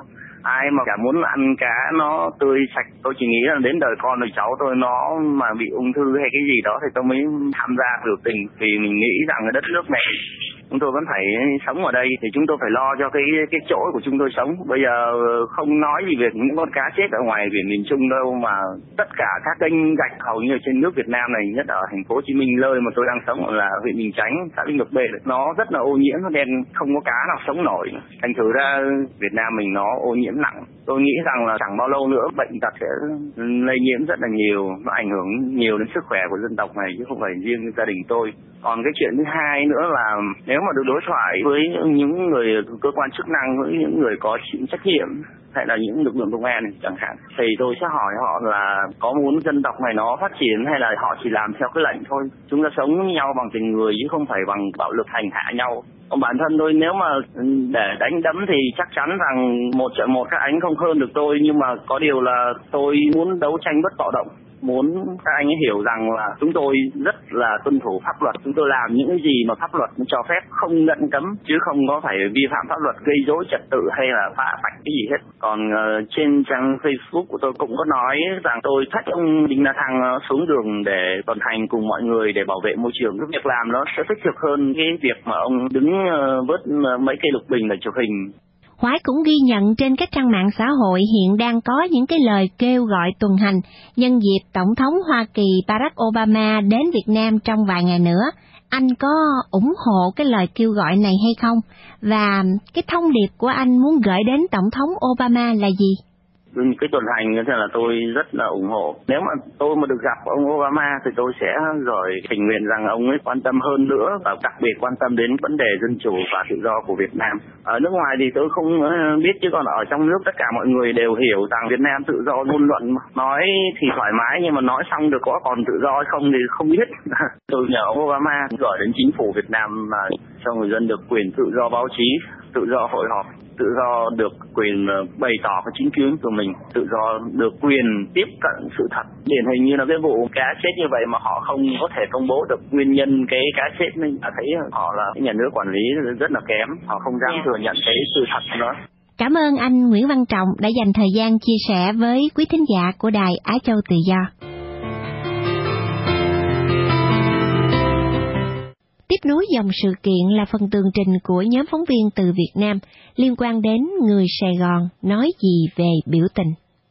Ai mà chả muốn ăn cá nó tươi sạch. Tôi chỉ nghĩ là đến đời con đời cháu tôi nó mà bị ung thư hay cái gì đó thì tôi mới tham gia biểu tình. Vì mình nghĩ rằng ở đất nước này chúng tôi vẫn phải sống ở đây thì chúng tôi phải lo cho cái cái chỗ của chúng tôi sống. Bây giờ không nói gì về những con cá chết ở ngoài biển miền Trung đâu, mà tất cả các kênh rạch hầu như trên nước Việt Nam này, nhất ở thành phố Hồ Chí Minh, nơi mà tôi đang sống là huyện Bình Chánh, xã Vinh Lộc B, nó rất là ô nhiễm, nó đen, không có cá nào sống nổi. Thành thử ra Việt Nam mình nó ô nhiễm nặng. Tôi nghĩ rằng là chẳng bao lâu nữa bệnh tật sẽ lây nhiễm rất là nhiều, nó ảnh hưởng nhiều đến sức khỏe của dân tộc này chứ không phải riêng gia đình tôi. Còn cái chuyện thứ hai nữa là nếu mà được đối thoại với những người cơ quan chức năng, với những người có trách nhiệm hay là những lực lượng công an chẳng hạn, thì tôi sẽ hỏi họ là có muốn dân tộc này nó phát triển hay là họ chỉ làm theo cái lệnh thôi. Chúng ta sống với nhau bằng tình người chứ không phải bằng bạo lực hành hạ nhau. Còn bản thân tôi nếu mà để đánh đấm thì chắc chắn rằng một trận một các anh không hơn được tôi, nhưng mà có điều là tôi muốn đấu tranh bất bạo động, muốn các anh ấy hiểu rằng là chúng tôi rất là tuân thủ pháp luật, chúng tôi làm những cái gì mà pháp luật cho phép, không ngăn cấm chứ không có phải vi phạm pháp luật, gây rối trật tự hay là phá phách cái gì hết. Còn uh, trên trang Facebook của tôi cũng có nói rằng tôi thách ông Đinh La Thăng xuống đường để tuần hành cùng mọi người để bảo vệ môi trường. Cái việc làm nó sẽ tích cực hơn cái việc mà ông đứng uh, vớt uh, mấy cây lục bình để chụp hình. Hoái cũng ghi nhận trên các trang mạng xã hội hiện đang có những cái lời kêu gọi tuần hành nhân dịp Tổng thống Hoa Kỳ Barack Obama đến Việt Nam trong vài ngày nữa. Anh có ủng hộ cái lời kêu gọi này hay không? Và cái thông điệp của anh muốn gửi đến Tổng thống Obama là gì? Cái tuần hành thế là tôi rất là ủng hộ. Nếu mà tôi mà được gặp ông Obama thì tôi sẽ rồi tình nguyện rằng ông ấy quan tâm hơn nữa và đặc biệt quan tâm đến vấn đề dân chủ và tự do của Việt Nam. Ở nước ngoài thì tôi không biết, chứ còn ở trong nước tất cả mọi người đều hiểu rằng Việt Nam tự do ngôn luận, nói thì thoải mái nhưng mà nói xong được có còn tự do hay không thì không biết. Tôi nhờ ông Obama gửi đến chính phủ Việt Nam là cho người dân được quyền tự do báo chí, tự do hội họp, tự do được quyền bày tỏ cái chính kiến của mình, tự do được quyền tiếp cận sự thật. Điển hình như là cái vụ cá chết như vậy mà họ không có thể công bố được nguyên nhân cái cá chết, nên thấy họ là nhà nước quản lý rất là kém, họ không dám thừa nhận cái sự thật đó. Cảm ơn anh Nguyễn Văn Trọng đã dành thời gian chia sẻ với quý thính giả của Đài Á Châu Tự Do. Tiếp nối dòng sự kiện là phần tường trình của nhóm phóng viên từ Việt Nam liên quan đến người Sài Gòn nói gì về biểu tình.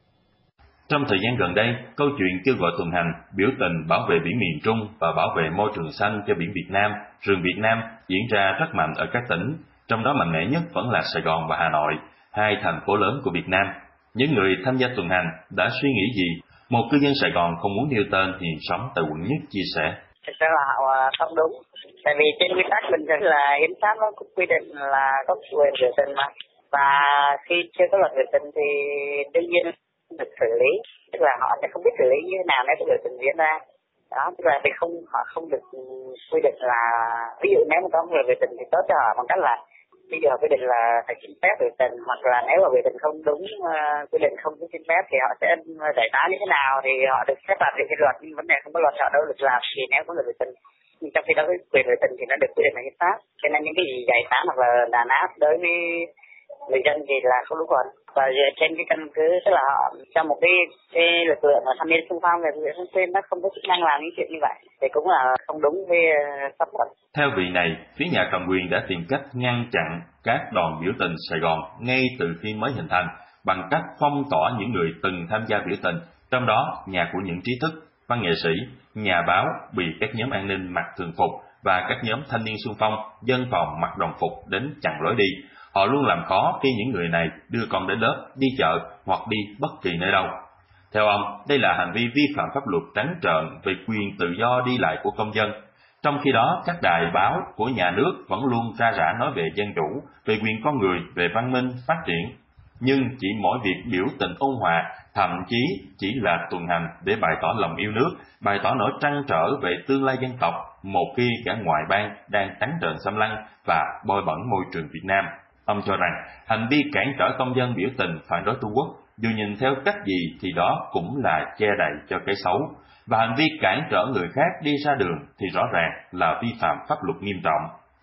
Trong thời gian gần đây, câu chuyện kêu gọi tuần hành, biểu tình bảo vệ biển miền Trung và bảo vệ môi trường xanh cho biển Việt Nam, rừng Việt Nam diễn ra rất mạnh ở các tỉnh, trong đó mạnh mẽ nhất vẫn là Sài Gòn và Hà Nội, hai thành phố lớn của Việt Nam. Những người tham gia tuần hành đã suy nghĩ gì? Một cư dân Sài Gòn không muốn nêu tên hiện sống tại quận Nhất chia sẻ. Thực ra là họ không đúng. Tại vì trên nguyên tắc bình thường là hiến pháp nó cũng quy định là có quyền biểu tình mà. Và khi chưa có luật biểu tình thì đương nhiên được xử lý. Tức là họ sẽ không biết xử lý như thế nào nếu có biểu tình diễn ra. Đó, tức là thì không họ không được quy định là, ví dụ nếu mà có người biểu tình thì tốt cho họ bằng cách là ví dụ quy định là phải xin phép biểu tình, hoặc là nếu mà biểu tình không đúng uh, quy định không có xin phép thì họ sẽ giải tán như thế nào thì họ được phép làm việc theo luật, nhưng vấn đề không có luật họ đâu được làm. Thì nếu có người biểu tình, nhưng trong khi đó cái quyền biểu tình thì nó được quy định ở hiến pháp, cho nên những cái gì giải tán hoặc là đàn áp đối với người dân thì là không đúng luật. Và trên cái căn cứ tức là họ trong một cái, cái lực lượng mà thanh niên xung phong về việc thông tin nó không có chức năng làm những chuyện như vậy thì cũng là không đúng với pháp luật. Theo vị này, phía nhà cầm quyền đã tìm cách ngăn chặn các đoàn biểu tình Sài Gòn ngay từ khi mới hình thành bằng cách phong tỏa những người từng tham gia biểu tình, trong đó nhà của những trí thức, văn nghệ sĩ, nhà báo bị các nhóm an ninh mặc thường phục và các nhóm thanh niên xung phong, dân phòng mặc đồng phục đến chặn lối đi. Họ luôn làm khó khi những người này đưa con đến lớp, đi chợ hoặc đi bất kỳ nơi đâu. Theo ông, đây là hành vi vi phạm pháp luật trắng trợn về quyền tự do đi lại của công dân. Trong khi đó, các đài báo của nhà nước vẫn luôn ra rã nói về dân chủ, về quyền con người, về văn minh, phát triển. Nhưng chỉ mỗi việc biểu tình ôn hòa, thậm chí chỉ là tuần hành để bày tỏ lòng yêu nước, bày tỏ nỗi trăn trở về tương lai dân tộc, một khi cả ngoại bang đang trắng trợn xâm lăng và bôi bẩn môi trường Việt Nam. Ông cho rằng, hành vi cản trở công dân biểu tình phản đối Trung Quốc, dù nhìn theo cách gì thì đó cũng là che đậy cho cái xấu, và hành vi cản trở người khác đi ra đường thì rõ ràng là vi phạm pháp luật nghiêm trọng.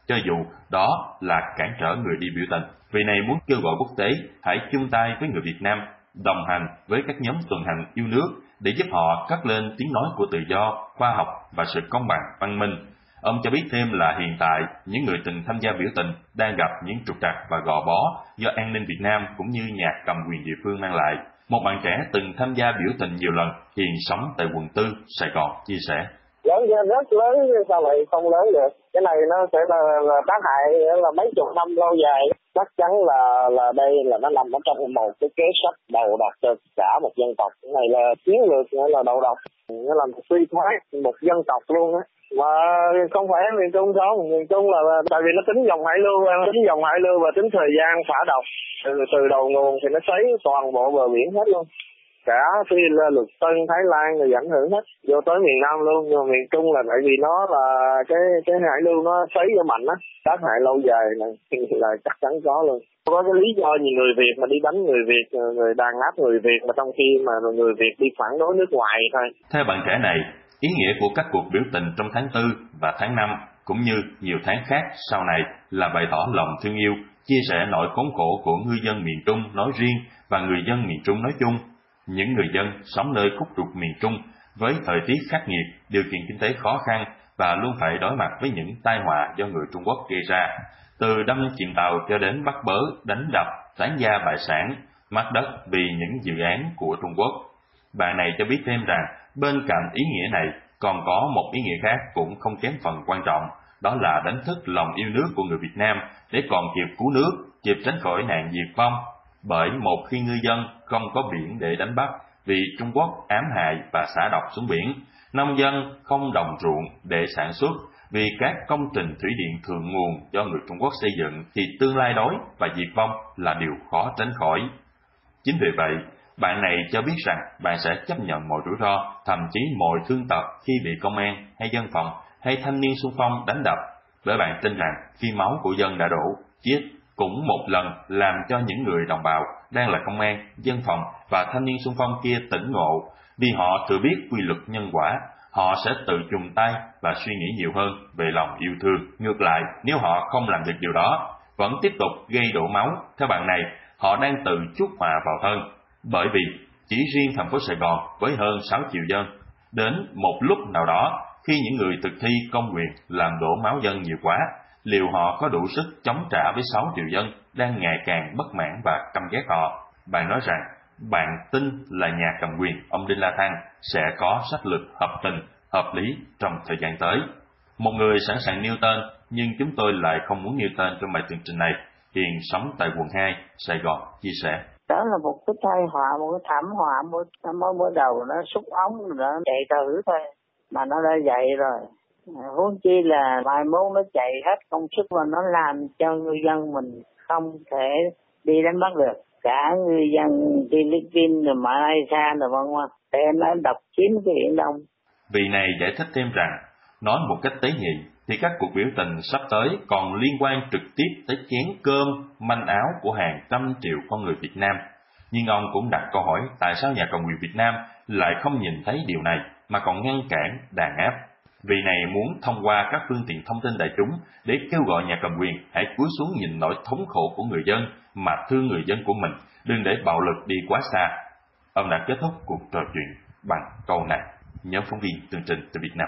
cho dù đó là cản trở người đi biểu tình. Vì này muốn kêu gọi quốc tế hãy chung tay với người Việt Nam, đồng hành với các nhóm tuần hành yêu nước để giúp họ cất lên tiếng nói của tự do, khoa học và sự công bằng, văn minh. Ông cho biết thêm là hiện tại, những người từng tham gia biểu tình đang gặp những trục trặc và gò bó do an ninh Việt Nam cũng như nhà cầm quyền địa phương mang lại. Một bạn trẻ từng tham gia biểu tình nhiều lần, hiện sống tại quận tư, Sài Gòn, chia sẻ. Lớn rất lớn, sao lại không lớn được? Cái này nó sẽ là, là tác hại là mấy chục năm lâu dài. Chắc chắn là là đây là nó nằm ở trong một cái kế sách đầu độc cho cả một dân tộc. Cái này là chiến lược, nghĩa là đầu độc, nghĩa là suy thoái một dân tộc luôn á. Mà không phải miền Trung không, miền Trung là, là tại vì nó tính dòng hải lưu, tính dòng hải lưu và tính thời gian xả độc. Từ, từ đầu nguồn thì nó sấy toàn bộ bờ biển hết luôn. Cả phi là Luật Tân, Thái Lan rồi ảnh hưởng hết vô tới miền Nam luôn. Nhưng mà miền Trung là tại vì nó là cái cái hải lưu nó sấy vô mạnh á, tác hại lâu dài này là chắc chắn có luôn. Có cái lý do gì người Việt mà đi đánh người Việt, người đàn áp người Việt mà trong khi mà người Việt đi phản đối nước ngoài thôi. Theo bạn trẻ này, ý nghĩa của các cuộc biểu tình trong tháng tư và tháng năm cũng như nhiều tháng khác sau này là bày tỏ lòng thương yêu, chia sẻ nỗi khốn khổ của ngư dân miền Trung nói riêng và người dân miền Trung nói chung. Những người dân sống nơi khúc ruột miền Trung với thời tiết khắc nghiệt, điều kiện kinh tế khó khăn và luôn phải đối mặt với những tai họa do người Trung Quốc gây ra, từ đâm chìm tàu cho đến bắt bớ, đánh đập, tán gia bại sản, mất đất vì những dự án của Trung Quốc. Bạn này cho biết thêm rằng bên cạnh ý nghĩa này còn có một ý nghĩa khác cũng không kém phần quan trọng, đó là đánh thức lòng yêu nước của người Việt Nam để còn kịp cứu nước, kịp tránh khỏi nạn diệt vong. Bởi một khi ngư dân không có biển để đánh bắt vì Trung Quốc ám hại và xả độc xuống biển, nông dân không đồng ruộng để sản xuất vì các công trình thủy điện thượng nguồn do người Trung Quốc xây dựng, thì tương lai đói và diệt vong là điều khó tránh khỏi. Chính vì vậy, bạn này cho biết rằng bạn sẽ chấp nhận mọi rủi ro, thậm chí mọi thương tật khi bị công an hay dân phòng hay thanh niên xung phong đánh đập, bởi bạn tin rằng khi máu của dân đã đổ, chết cũng một lần làm cho những người đồng bào đang là công an, dân phòng và thanh niên xung phong kia tỉnh ngộ, vì họ thừa biết quy luật nhân quả, họ sẽ tự dùng tay và suy nghĩ nhiều hơn về lòng yêu thương. Ngược lại, nếu họ không làm được điều đó, vẫn tiếp tục gây đổ máu, theo bạn này, họ đang tự chuốc họa vào thân. Bởi vì chỉ riêng thành phố Sài Gòn với hơn sáu triệu dân, đến một lúc nào đó, khi những người thực thi công quyền làm đổ máu dân nhiều quá, liệu họ có đủ sức chống trả với sáu triệu dân đang ngày càng bất mãn và căm ghét họ? Bạn nói rằng bạn tin là nhà cầm quyền ông Đinh La Thăng sẽ có sách lược hợp tình, hợp lý trong thời gian tới. Một người sẵn sàng nêu tên, nhưng chúng tôi lại không muốn nêu tên trong bài tường trình này. Hiện sống tại quận hai, Sài Gòn, chia sẻ. Đó là một cái tai họa, một cái thảm họa mới mới mới đầu nó xúc ống rồi nó chạy thử thôi, mà nó đã vậy rồi. Huống chi là mai mốt nó chạy hết công sức và nó làm cho ngư dân mình không thể đi đánh bắt được. Cả ngư dân Philippines rồi Malaysia rồi vân vân, để nó độc chiếm cái biển Đông. Vị này giải thích thêm rằng, nói một cách tế nhị, thì các cuộc biểu tình sắp tới còn liên quan trực tiếp tới chén cơm, manh áo của hàng trăm triệu con người Việt Nam. Nhưng ông cũng đặt câu hỏi tại sao nhà cầm quyền Việt Nam lại không nhìn thấy điều này mà còn ngăn cản, đàn áp. Vị này muốn thông qua các phương tiện thông tin đại chúng để kêu gọi nhà cầm quyền hãy cúi xuống nhìn nỗi thống khổ của người dân mà thương người dân của mình, đừng để bạo lực đi quá xa. Ông đã kết thúc cuộc trò chuyện bằng câu này. Nhóm phóng viên tường trình từ Việt Nam.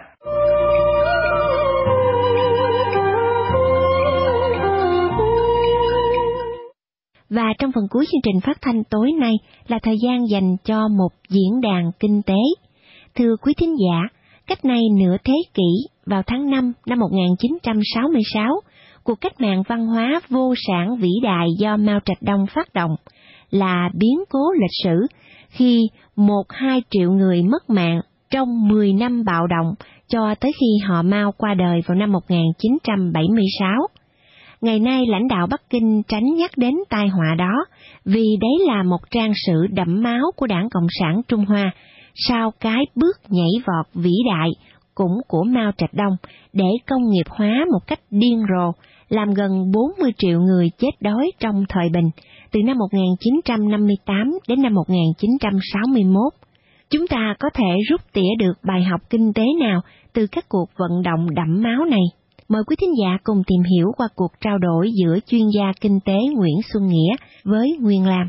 Và trong phần cuối chương trình phát thanh tối nay là thời gian dành cho một diễn đàn kinh tế. Thưa quý thính giả, cách nay nửa thế kỷ, vào tháng năm năm một nghìn chín trăm sáu mươi sáu, cuộc cách mạng văn hóa vô sản vĩ đại do Mao Trạch Đông phát động là biến cố lịch sử khi một hai triệu người mất mạng trong mười năm bạo động cho tới khi họ Mao qua đời vào năm một nghìn chín trăm bảy mươi sáu. Ngày nay lãnh đạo Bắc Kinh tránh nhắc đến tai họa đó vì đấy là một trang sử đẫm máu của Đảng Cộng sản Trung Hoa sau cái bước nhảy vọt vĩ đại cũng của Mao Trạch Đông để công nghiệp hóa một cách điên rồ, làm gần bốn mươi triệu người chết đói trong thời Bình, từ năm một nghìn chín trăm năm mươi tám đến năm một nghìn chín trăm sáu mươi mốt. Chúng ta có thể rút tỉa được bài học kinh tế nào từ các cuộc vận động đẫm máu này? Mời quý thính giả cùng tìm hiểu qua cuộc trao đổi giữa chuyên gia kinh tế Nguyễn Xuân Nghĩa với Nguyên Lam.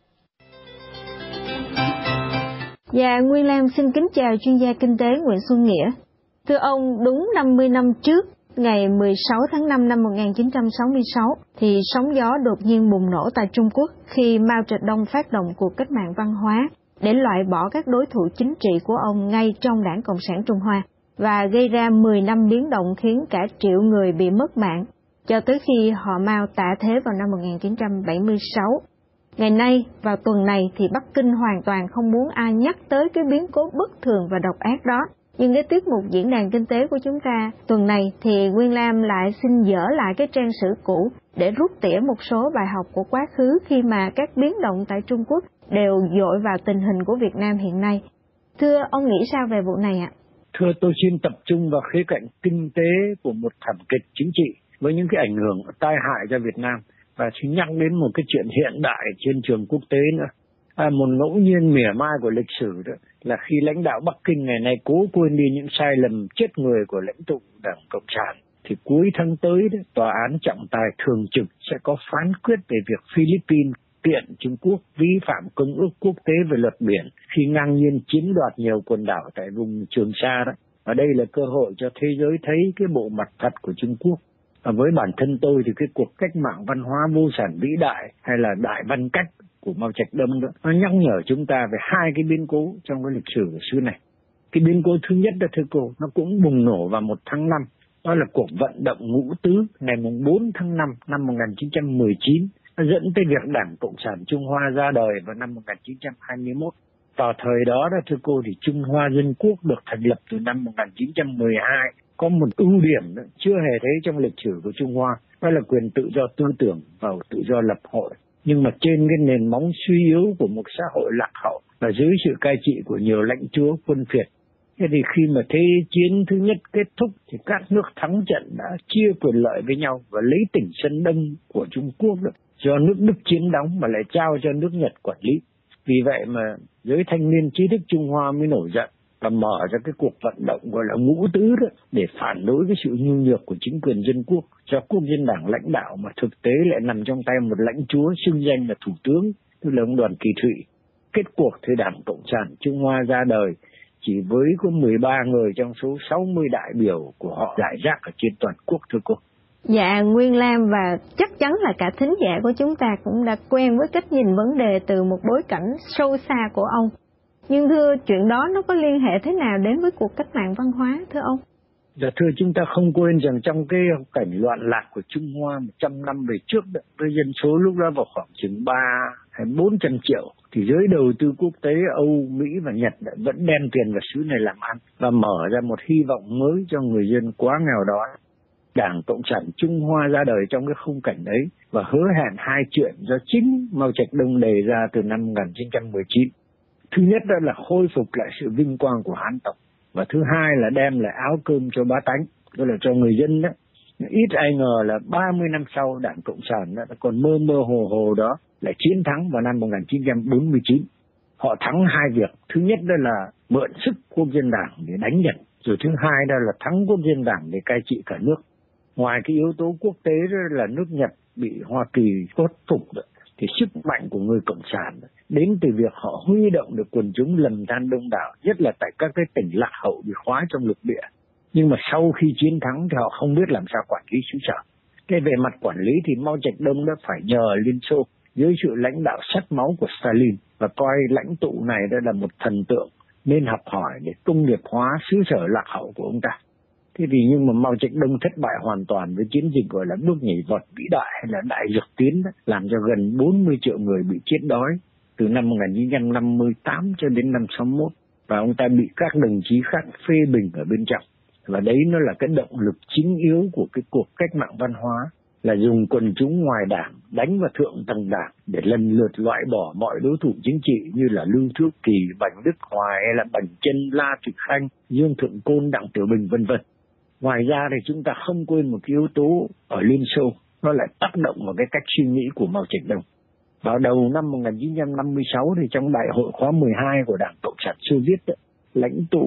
Dạ, Nguyên Lam xin kính chào chuyên gia kinh tế Nguyễn Xuân Nghĩa. Thưa ông, đúng năm mươi năm trước, ngày mười sáu tháng năm năm một nghìn chín trăm sáu mươi sáu, thì sóng gió đột nhiên bùng nổ tại Trung Quốc khi Mao Trạch-đông phát động cuộc cách mạng văn hóa để loại bỏ các đối thủ chính trị của ông ngay trong Đảng Cộng sản Trung Hoa và gây ra mười năm biến động khiến cả triệu người bị mất mạng, cho tới khi họ Mao tạ thế vào năm một nghìn chín trăm bảy mươi sáu. Ngày nay, vào tuần này thì Bắc Kinh hoàn toàn không muốn ai nhắc tới cái biến cố bất thường và độc ác đó. Nhưng cái tiết mục diễn đàn kinh tế của chúng ta tuần này thì Nguyên Lam lại xin dỡ lại cái trang sử cũ để rút tỉa một số bài học của quá khứ khi mà các biến động tại Trung Quốc đều dội vào tình hình của Việt Nam hiện nay. Thưa ông nghĩ sao về vụ này ạ? Thưa, tôi xin tập trung vào khía cạnh kinh tế của một thảm kịch chính trị với những cái ảnh hưởng tai hại cho Việt Nam, và xin nhắc đến một cái chuyện hiện đại trên trường quốc tế nữa. À, một ngẫu nhiên mỉa mai của lịch sử đó là khi lãnh đạo Bắc Kinh ngày nay cố quên đi những sai lầm chết người của lãnh tụ Đảng Cộng sản, thì cuối tháng tới đó, tòa án trọng tài thường trực sẽ có phán quyết về việc Philippines kiện Trung Quốc vi phạm công ước quốc tế về luật biển khi ngang nhiên chiếm đoạt nhiều quần đảo tại vùng Trường Sa đó. Và đây là cơ hội cho thế giới thấy cái bộ mặt thật của Trung Quốc. Và với bản thân tôi thì cái cuộc cách mạng văn hóa vô sản vĩ đại hay là đại văn cách của Mao Trạch-đông đó, nó nhắc nhở chúng ta về hai cái biến cố trong cái lịch sử của xứ này. Cái biến cố thứ nhất đó thưa cô, nó cũng bùng nổ vào một tháng năm, đó là cuộc vận động ngũ tứ ngày bốn tháng năm năm một nghìn chín trăm mười chín, nó dẫn tới việc Đảng Cộng sản Trung Hoa ra đời vào năm một nghìn chín trăm hai mươi mốt. Vào thời đó đó thưa cô, thì Trung Hoa Dân Quốc được thành lập từ năm một nghìn chín trăm mười hai, có một ưu điểm đó, chưa hề thấy trong lịch sử của Trung Hoa, đó là quyền tự do tư tưởng và tự do lập hội. Nhưng mà trên cái nền móng suy yếu của một xã hội lạc hậu và dưới sự cai trị của nhiều lãnh chúa quân phiệt. Thế thì khi mà thế chiến thứ nhất kết thúc thì các nước thắng trận đã chia quyền lợi với nhau và lấy tỉnh Sơn Đông của Trung Quốc đó, do nước Đức chiếm đóng mà lại trao cho nước Nhật quản lý. Vì vậy mà giới thanh niên trí thức Trung Hoa mới nổi giận và mở ra cái cuộc vận động gọi là ngũ tứ đó để phản đối cái sự nhu nhược của chính quyền dân quốc cho quốc dân đảng lãnh đạo, mà thực tế lại nằm trong tay một lãnh chúa xưng danh là thủ tướng, tức là ông Đoàn Kỳ Thụy. Kết cuộc thì Đảng Cộng sản Trung Hoa ra đời chỉ với có mười ba người trong số sáu mươi đại biểu của họ rải rác ở trên toàn quốc thưa cô. Dạ, Nguyên Lam, và chắc chắn là cả thính giả của chúng ta cũng đã quen với cách nhìn vấn đề từ một bối cảnh sâu xa của ông. Nhưng thưa, chuyện đó nó có liên hệ thế nào đến với cuộc cách mạng văn hóa thưa ông? Dạ thưa, chúng ta không quên rằng trong cái cảnh loạn lạc của Trung Hoa một trăm năm về trước đó, với dân số lúc đó vào khoảng chừng ba hay bốn trăm triệu, thì giới đầu tư quốc tế Âu, Mỹ và Nhật đã vẫn đem tiền vào xứ này làm ăn và mở ra một hy vọng mới cho người dân quá nghèo đói. Đảng Cộng sản Trung Hoa ra đời trong cái khung cảnh ấy và hứa hẹn hai chuyện do chính Mao Trạch-đông đề ra từ năm một nghìn chín trăm mười chín. Thứ nhất đó là khôi phục lại sự vinh quang của Hán tộc, và thứ hai là đem lại áo cơm cho bá tánh, tức là cho người dân đó. Ít ai ngờ là ba mươi năm sau, Đảng Cộng sản đó còn mơ mơ hồ hồ đó lại chiến thắng vào năm một nghìn chín trăm bốn mươi chín. Họ thắng hai việc, thứ nhất đó là mượn sức quốc dân đảng để đánh Nhật, rồi thứ hai đó là thắng quốc dân đảng để cai trị cả nước. Ngoài cái yếu tố quốc tế đó là nước Nhật bị Hoa Kỳ khuất phục đó, thì sức mạnh của người Cộng sản đến từ việc họ huy động được quần chúng lầm than đông đảo, nhất là tại các cái tỉnh lạc hậu bị khóa trong lục địa. Nhưng mà sau khi chiến thắng thì họ không biết làm sao quản lý xứ sở. Cái về mặt quản lý thì Mao Trạch-đông đã phải nhờ Liên Xô dưới sự lãnh đạo sắc máu của Stalin, và coi lãnh tụ này đây là một thần tượng nên học hỏi để công nghiệp hóa xứ sở lạc hậu của ông ta. Thế thì nhưng mà Mao Trạch-đông thất bại hoàn toàn với chiến dịch gọi là bước nhảy vọt vĩ đại hay là đại dược tiến đó, làm cho gần bốn mươi triệu người bị chết đói từ năm một nghìn chín trăm năm mươi tám cho đến năm sáu mươi mốt, và ông ta bị các đồng chí khác phê bình ở bên trong. Và đấy nó là cái động lực chính yếu của cái cuộc cách mạng văn hóa, là dùng quần chúng ngoài đảng đánh vào thượng tầng đảng để lần lượt loại bỏ mọi đối thủ chính trị như là Lưu Thước Kỳ, Bành Đức Hoài hay là Bành Chân, La Trực Khanh, Dương Thượng Côn, Đặng Tiểu Bình vân vân. Ngoài ra thì chúng ta không quên một cái yếu tố ở Liên Xô, nó lại tác động vào cái cách suy nghĩ của Mao Trạch-đông. Vào đầu năm một nghìn chín trăm năm mươi sáu thì trong đại hội khóa mười hai của Đảng Cộng sản Xô Viết, lãnh tụ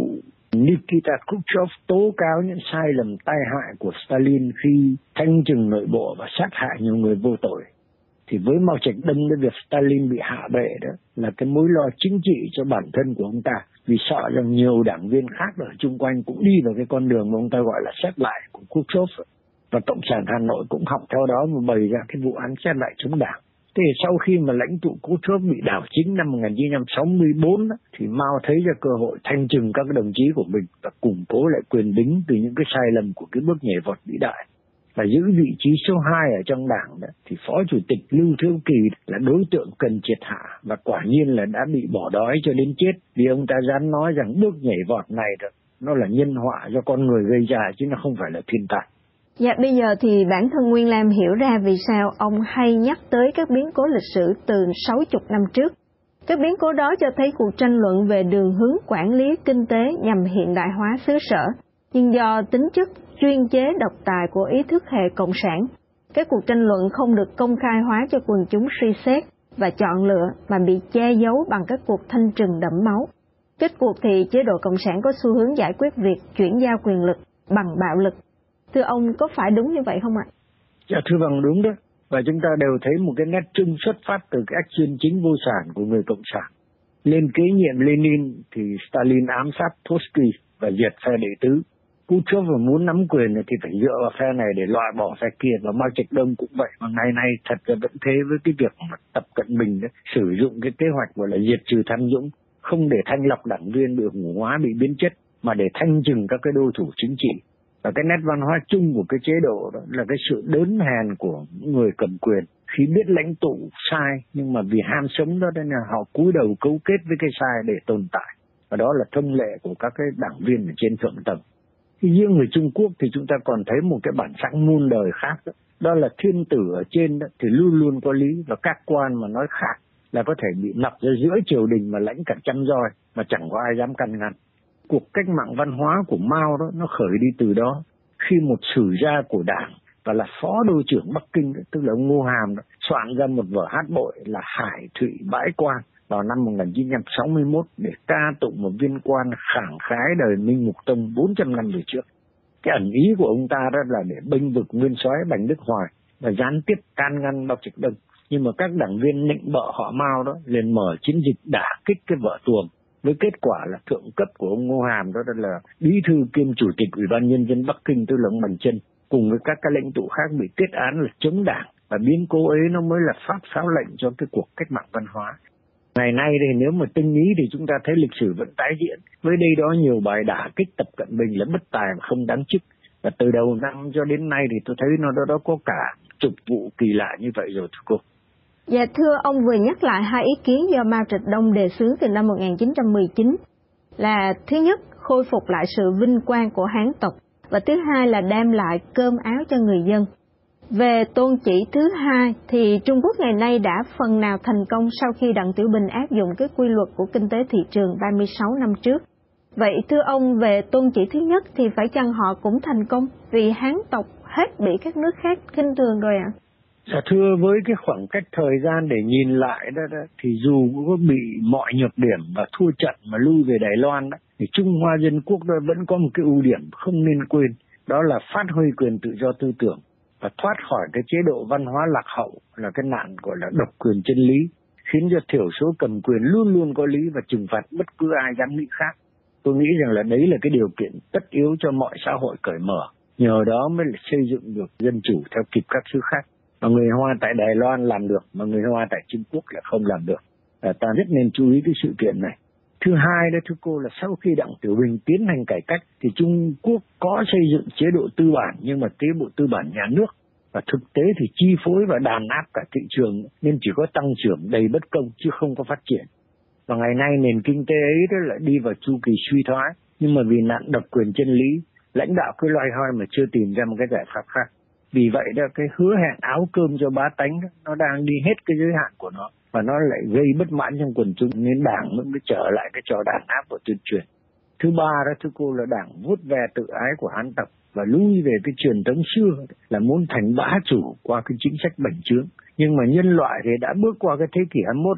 Nikita Khrushchev tố cáo những sai lầm tai hại của Stalin khi thanh trừng nội bộ và sát hại nhiều người vô tội. Thì với Mao Trạch Đông, cái việc Stalin bị hạ bệ đó là cái mối lo chính trị cho bản thân của ông ta, vì sợ rằng nhiều đảng viên khác ở chung quanh cũng đi vào cái con đường mà ông ta gọi là xét lại của Khrushchev, và Cộng sản Hà Nội cũng học theo đó mà bày ra cái vụ án xét lại chống đảng. Thế thì sau khi mà lãnh tụ Khrushchev bị đảo chính năm một nghìn chín trăm sáu mươi tư đó, thì Mao thấy ra cơ hội thanh trừng các đồng chí của mình và củng cố lại quyền bính từ những cái sai lầm của cái bước nhảy vọt vĩ đại. Và giữ vị trí số hai ở trong đảng đó, thì Phó Chủ tịch Lưu Thiếu Kỳ là đối tượng cần triệt hạ, và quả nhiên là đã bị bỏ đói cho đến chết, vì ông ta dám nói rằng bước nhảy vọt này đó, nó là nhân họa do con người gây ra chứ nó không phải là thiên tai. Dạ, bây giờ thì bản thân Nguyên Lam hiểu ra vì sao ông hay nhắc tới các biến cố lịch sử từ sáu mươi năm trước. Các biến cố đó cho thấy cuộc tranh luận về đường hướng quản lý kinh tế nhằm hiện đại hóa xứ sở, nhưng do tính chất chuyên chế độc tài của ý thức hệ cộng sản, các cuộc tranh luận không được công khai hóa cho quần chúng suy xét và chọn lựa mà bị che giấu bằng các cuộc thanh trừng đẫm máu. Kết cuộc thì chế độ cộng sản có xu hướng giải quyết việc chuyển giao quyền lực bằng bạo lực. Thưa ông, có phải đúng như vậy không ạ? Dạ thưa vâng, đúng đó. Và chúng ta đều thấy một cái nét chung xuất phát từ các chuyên chính vô sản của người cộng sản. Lên kế nhiệm Lenin thì Stalin ám sát Trotsky và diệt phe đệ tứ. Khrushchev mà muốn nắm quyền thì phải dựa vào phe này để loại bỏ phe kia, và Mao Trạch Đông cũng vậy. Mà ngày nay thật ra vẫn thế với cái việc mà Tập Cận Bình đó, sử dụng cái kế hoạch gọi là diệt trừ tham nhũng, không để thanh lọc đảng viên bị hủ hóa, bị biến chất, mà để thanh trừng các cái đối thủ chính trị. Và cái nét văn hóa chung của cái chế độ đó là cái sự đớn hèn của người cầm quyền khi biết lãnh tụ sai, nhưng mà vì ham sống đó nên là họ cúi đầu cấu kết với cái sai để tồn tại. Và đó là thông lệ của các cái đảng viên ở trên thượng tầng. Thì riêng người Trung Quốc thì chúng ta còn thấy một cái bản sắc muôn đời khác đó. Đó là thiên tử ở trên đó thì luôn luôn có lý, và các quan mà nói khác là có thể bị nập ra giữa triều đình mà lãnh cả trăm roi mà chẳng có ai dám can ngăn. Cuộc cách mạng văn hóa của Mao đó nó khởi đi từ đó, khi một sử gia của đảng và là phó đô trưởng Bắc Kinh đó, tức là ông Ngô Hàm đó, soạn ra một vở hát bội là Hải Thụy Bãi Quan vào năm một nghìn chín trăm sáu mươi mốt để ca tụng một viên quan khẳng khái đời Minh Mục Tông bốn trăm năm về trước. Cái ẩn ý của ông ta đó là để bênh vực nguyên soái Bành Đức Hoài và gián tiếp can ngăn Mao Trạch Đông. Nhưng mà các đảng viên nịnh bợ họ Mao đó liền mở chiến dịch đả kích cái vở tuồng, với kết quả là thượng cấp của ông Ngô Hàm đó là bí thư kiêm chủ tịch Ủy ban Nhân dân Bắc Kinh, tức là ông Bằng Chân, cùng với các cái lãnh tụ khác bị kết án là chống đảng. Và biến cố ấy nó mới là phát pháo lệnh cho cái cuộc cách mạng văn hóa. Ngày nay thì nếu mà tinh ý thì chúng ta thấy lịch sử vẫn tái diễn. Với đây đó nhiều bài đả kích Tập Cận Bình là bất tài mà không đáng chức. Và từ đầu năm cho đến nay thì tôi thấy nó đó, đó có cả chục vụ kỳ lạ như vậy rồi thưa cô. Dạ thưa ông vừa nhắc lại hai ý kiến do Mao Trạch Đông đề xướng từ năm một nghìn chín trăm mười chín là thứ nhất khôi phục lại sự vinh quang của Hán tộc, và thứ hai là đem lại cơm áo cho người dân. Về tôn chỉ thứ hai thì Trung Quốc ngày nay đã phần nào thành công sau khi Đặng Tiểu Bình áp dụng cái quy luật của kinh tế thị trường ba mươi sáu năm trước. Vậy thưa ông, về tôn chỉ thứ nhất thì phải chăng họ cũng thành công vì Hán tộc hết bị các nước khác khinh thường rồi ạ? À? Dạ thưa, với cái khoảng cách thời gian để nhìn lại đó, đó thì dù có bị mọi nhược điểm và thua trận mà lui về Đài Loan đó, thì Trung Hoa Dân Quốc đó vẫn có một cái ưu điểm không nên quên, đó là phát huy quyền tự do tư tưởng và thoát khỏi cái chế độ văn hóa lạc hậu là cái nạn gọi là độc quyền chân lý, khiến cho thiểu số cầm quyền luôn luôn có lý và trừng phạt bất cứ ai dám nghĩ khác. Tôi nghĩ rằng là đấy là cái điều kiện tất yếu cho mọi xã hội cởi mở, nhờ đó mới là xây dựng được dân chủ theo kịp các xứ khác. Mà người Hoa tại Đài Loan làm được, mà người Hoa tại Trung Quốc là không làm được. À, ta rất nên chú ý cái sự kiện này. Thứ hai đó thưa cô là sau khi Đặng Tiểu Bình tiến hành cải cách thì Trung Quốc có xây dựng chế độ tư bản, nhưng mà chế độ tư bản nhà nước, và thực tế thì chi phối và đàn áp cả thị trường, nên chỉ có tăng trưởng đầy bất công chứ không có phát triển. Và ngày nay nền kinh tế ấy đó lại đi vào chu kỳ suy thoái, nhưng mà vì nạn độc quyền chân lý, lãnh đạo cứ loay hoay mà chưa tìm ra một cái giải pháp khác. Vì vậy đó, cái hứa hẹn áo cơm cho bá tánh đó, nó đang đi hết cái giới hạn của nó, và nó lại gây bất mãn trong quần chúng, nên đảng mới trở lại cái trò đàn áp của tuyên truyền. Thứ ba đó thưa cô là đảng vuốt ve tự ái của Hán tộc và lui về cái truyền thống xưa là muốn thành bá chủ qua cái chính sách bành trướng. Nhưng mà nhân loại thì đã bước qua cái thế kỷ hai mươi mốt rồi,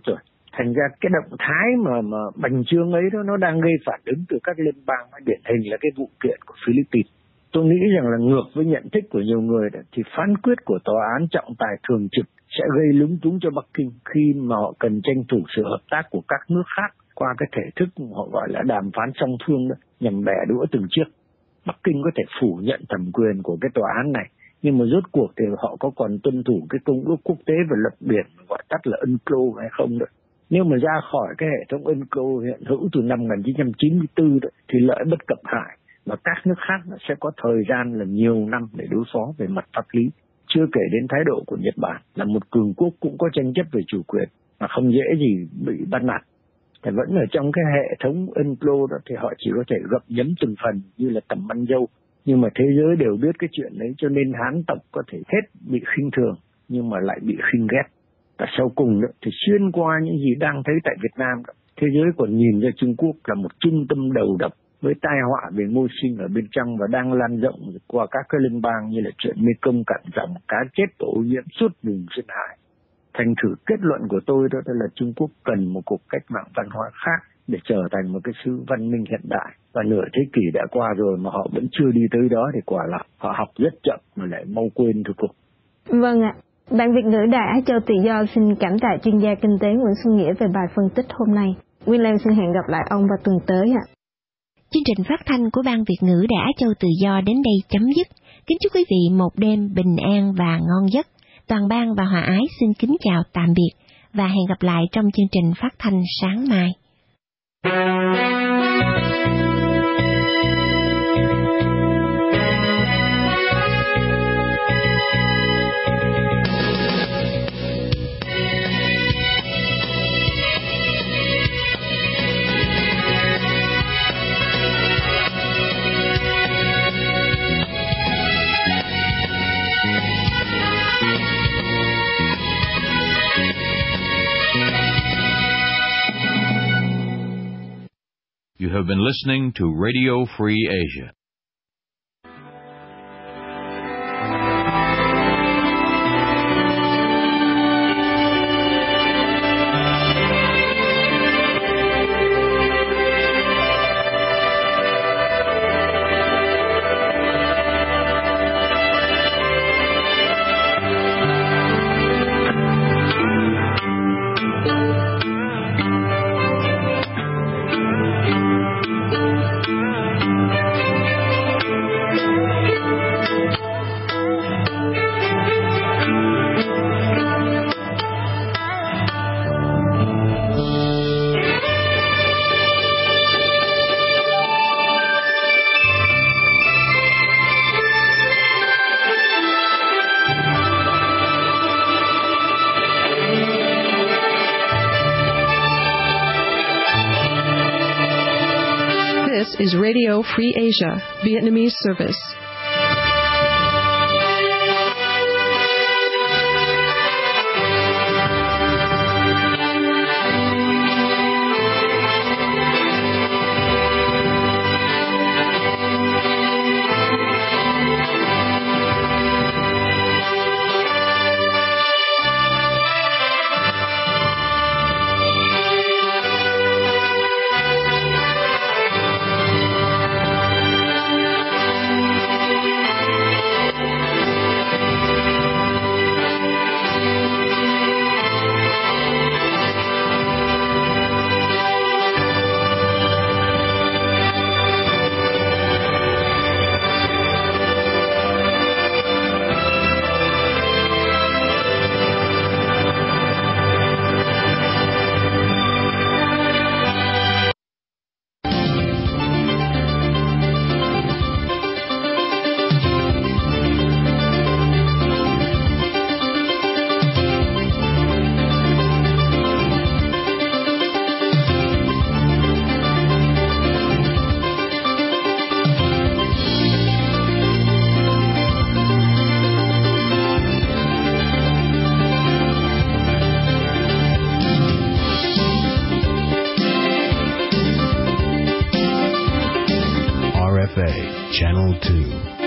Thành ra cái động thái mà mà bành trướng ấy đó nó đang gây phản ứng từ các liên bang, điển hình là cái vụ kiện của Philippines. Tôi nghĩ rằng là ngược với nhận thức của nhiều người đó, thì phán quyết của tòa án trọng tài thường trực sẽ gây lúng túng cho Bắc Kinh khi mà họ cần tranh thủ sự hợp tác của các nước khác qua cái thể thức họ gọi là đàm phán song phương đó, nhằm bẻ đũa từng chiếc. Bắc Kinh có thể phủ nhận thẩm quyền của cái tòa án này, nhưng mà rốt cuộc thì họ có còn tuân thủ cái công ước quốc tế về luật biển gọi tắt là u en cờ lô hay không nữa. Nếu mà ra khỏi cái hệ thống u en cờ lô hiện hữu từ năm một nghìn chín trăm chín mươi tư đó, thì lợi bất cập hại, và các nước khác sẽ có thời gian là nhiều năm để đối phó về mặt pháp lý. Chưa kể đến thái độ của Nhật Bản là một cường quốc cũng có tranh chấp về chủ quyền mà không dễ gì bị bắt nạt. Thì vẫn ở trong cái hệ thống u en cờ lô đó thì họ chỉ có thể gặm nhấm từng phần như là tầm ăn dâu. Nhưng mà thế giới đều biết cái chuyện đấy, cho nên Hán tộc có thể hết bị khinh thường nhưng mà lại bị khinh ghét. Và sau cùng đó, thì xuyên qua những gì đang thấy tại Việt Nam đó, thế giới còn nhìn ra Trung Quốc là một trung tâm đầu độc với tai họa về môi sinh ở bên trong và đang lan rộng qua các cái liên bang như là chuyện Mekong cạn dòng, cá chết và ô nhiễm suốt vùng duyên hải. Thành thử kết luận của tôi đó là Trung Quốc cần một cuộc cách mạng văn hóa khác để trở thành một cái xứ văn minh hiện đại. Và nửa thế kỷ đã qua rồi mà họ vẫn chưa đi tới đó thì quả là họ học rất chậm mà lại mau quên thưa cô. Vâng ạ. Bạn Việt ngữ Đài Á Châu Tự Do xin cảm tạ chuyên gia kinh tế Nguyễn Xuân Nghĩa về bài phân tích hôm nay. William xin hẹn gặp lại ông vào tuần tới ạ. Chương trình phát thanh của Ban Việt ngữ Đài Á Châu Tự Do đến đây chấm dứt. Kính chúc quý vị một đêm bình an và ngon giấc. Toàn ban và Hòa Ái xin kính chào tạm biệt và hẹn gặp lại trong chương trình phát thanh sáng mai. You have been listening to Radio Free Asia. This is Radio Free Asia, Vietnamese service. Channel two.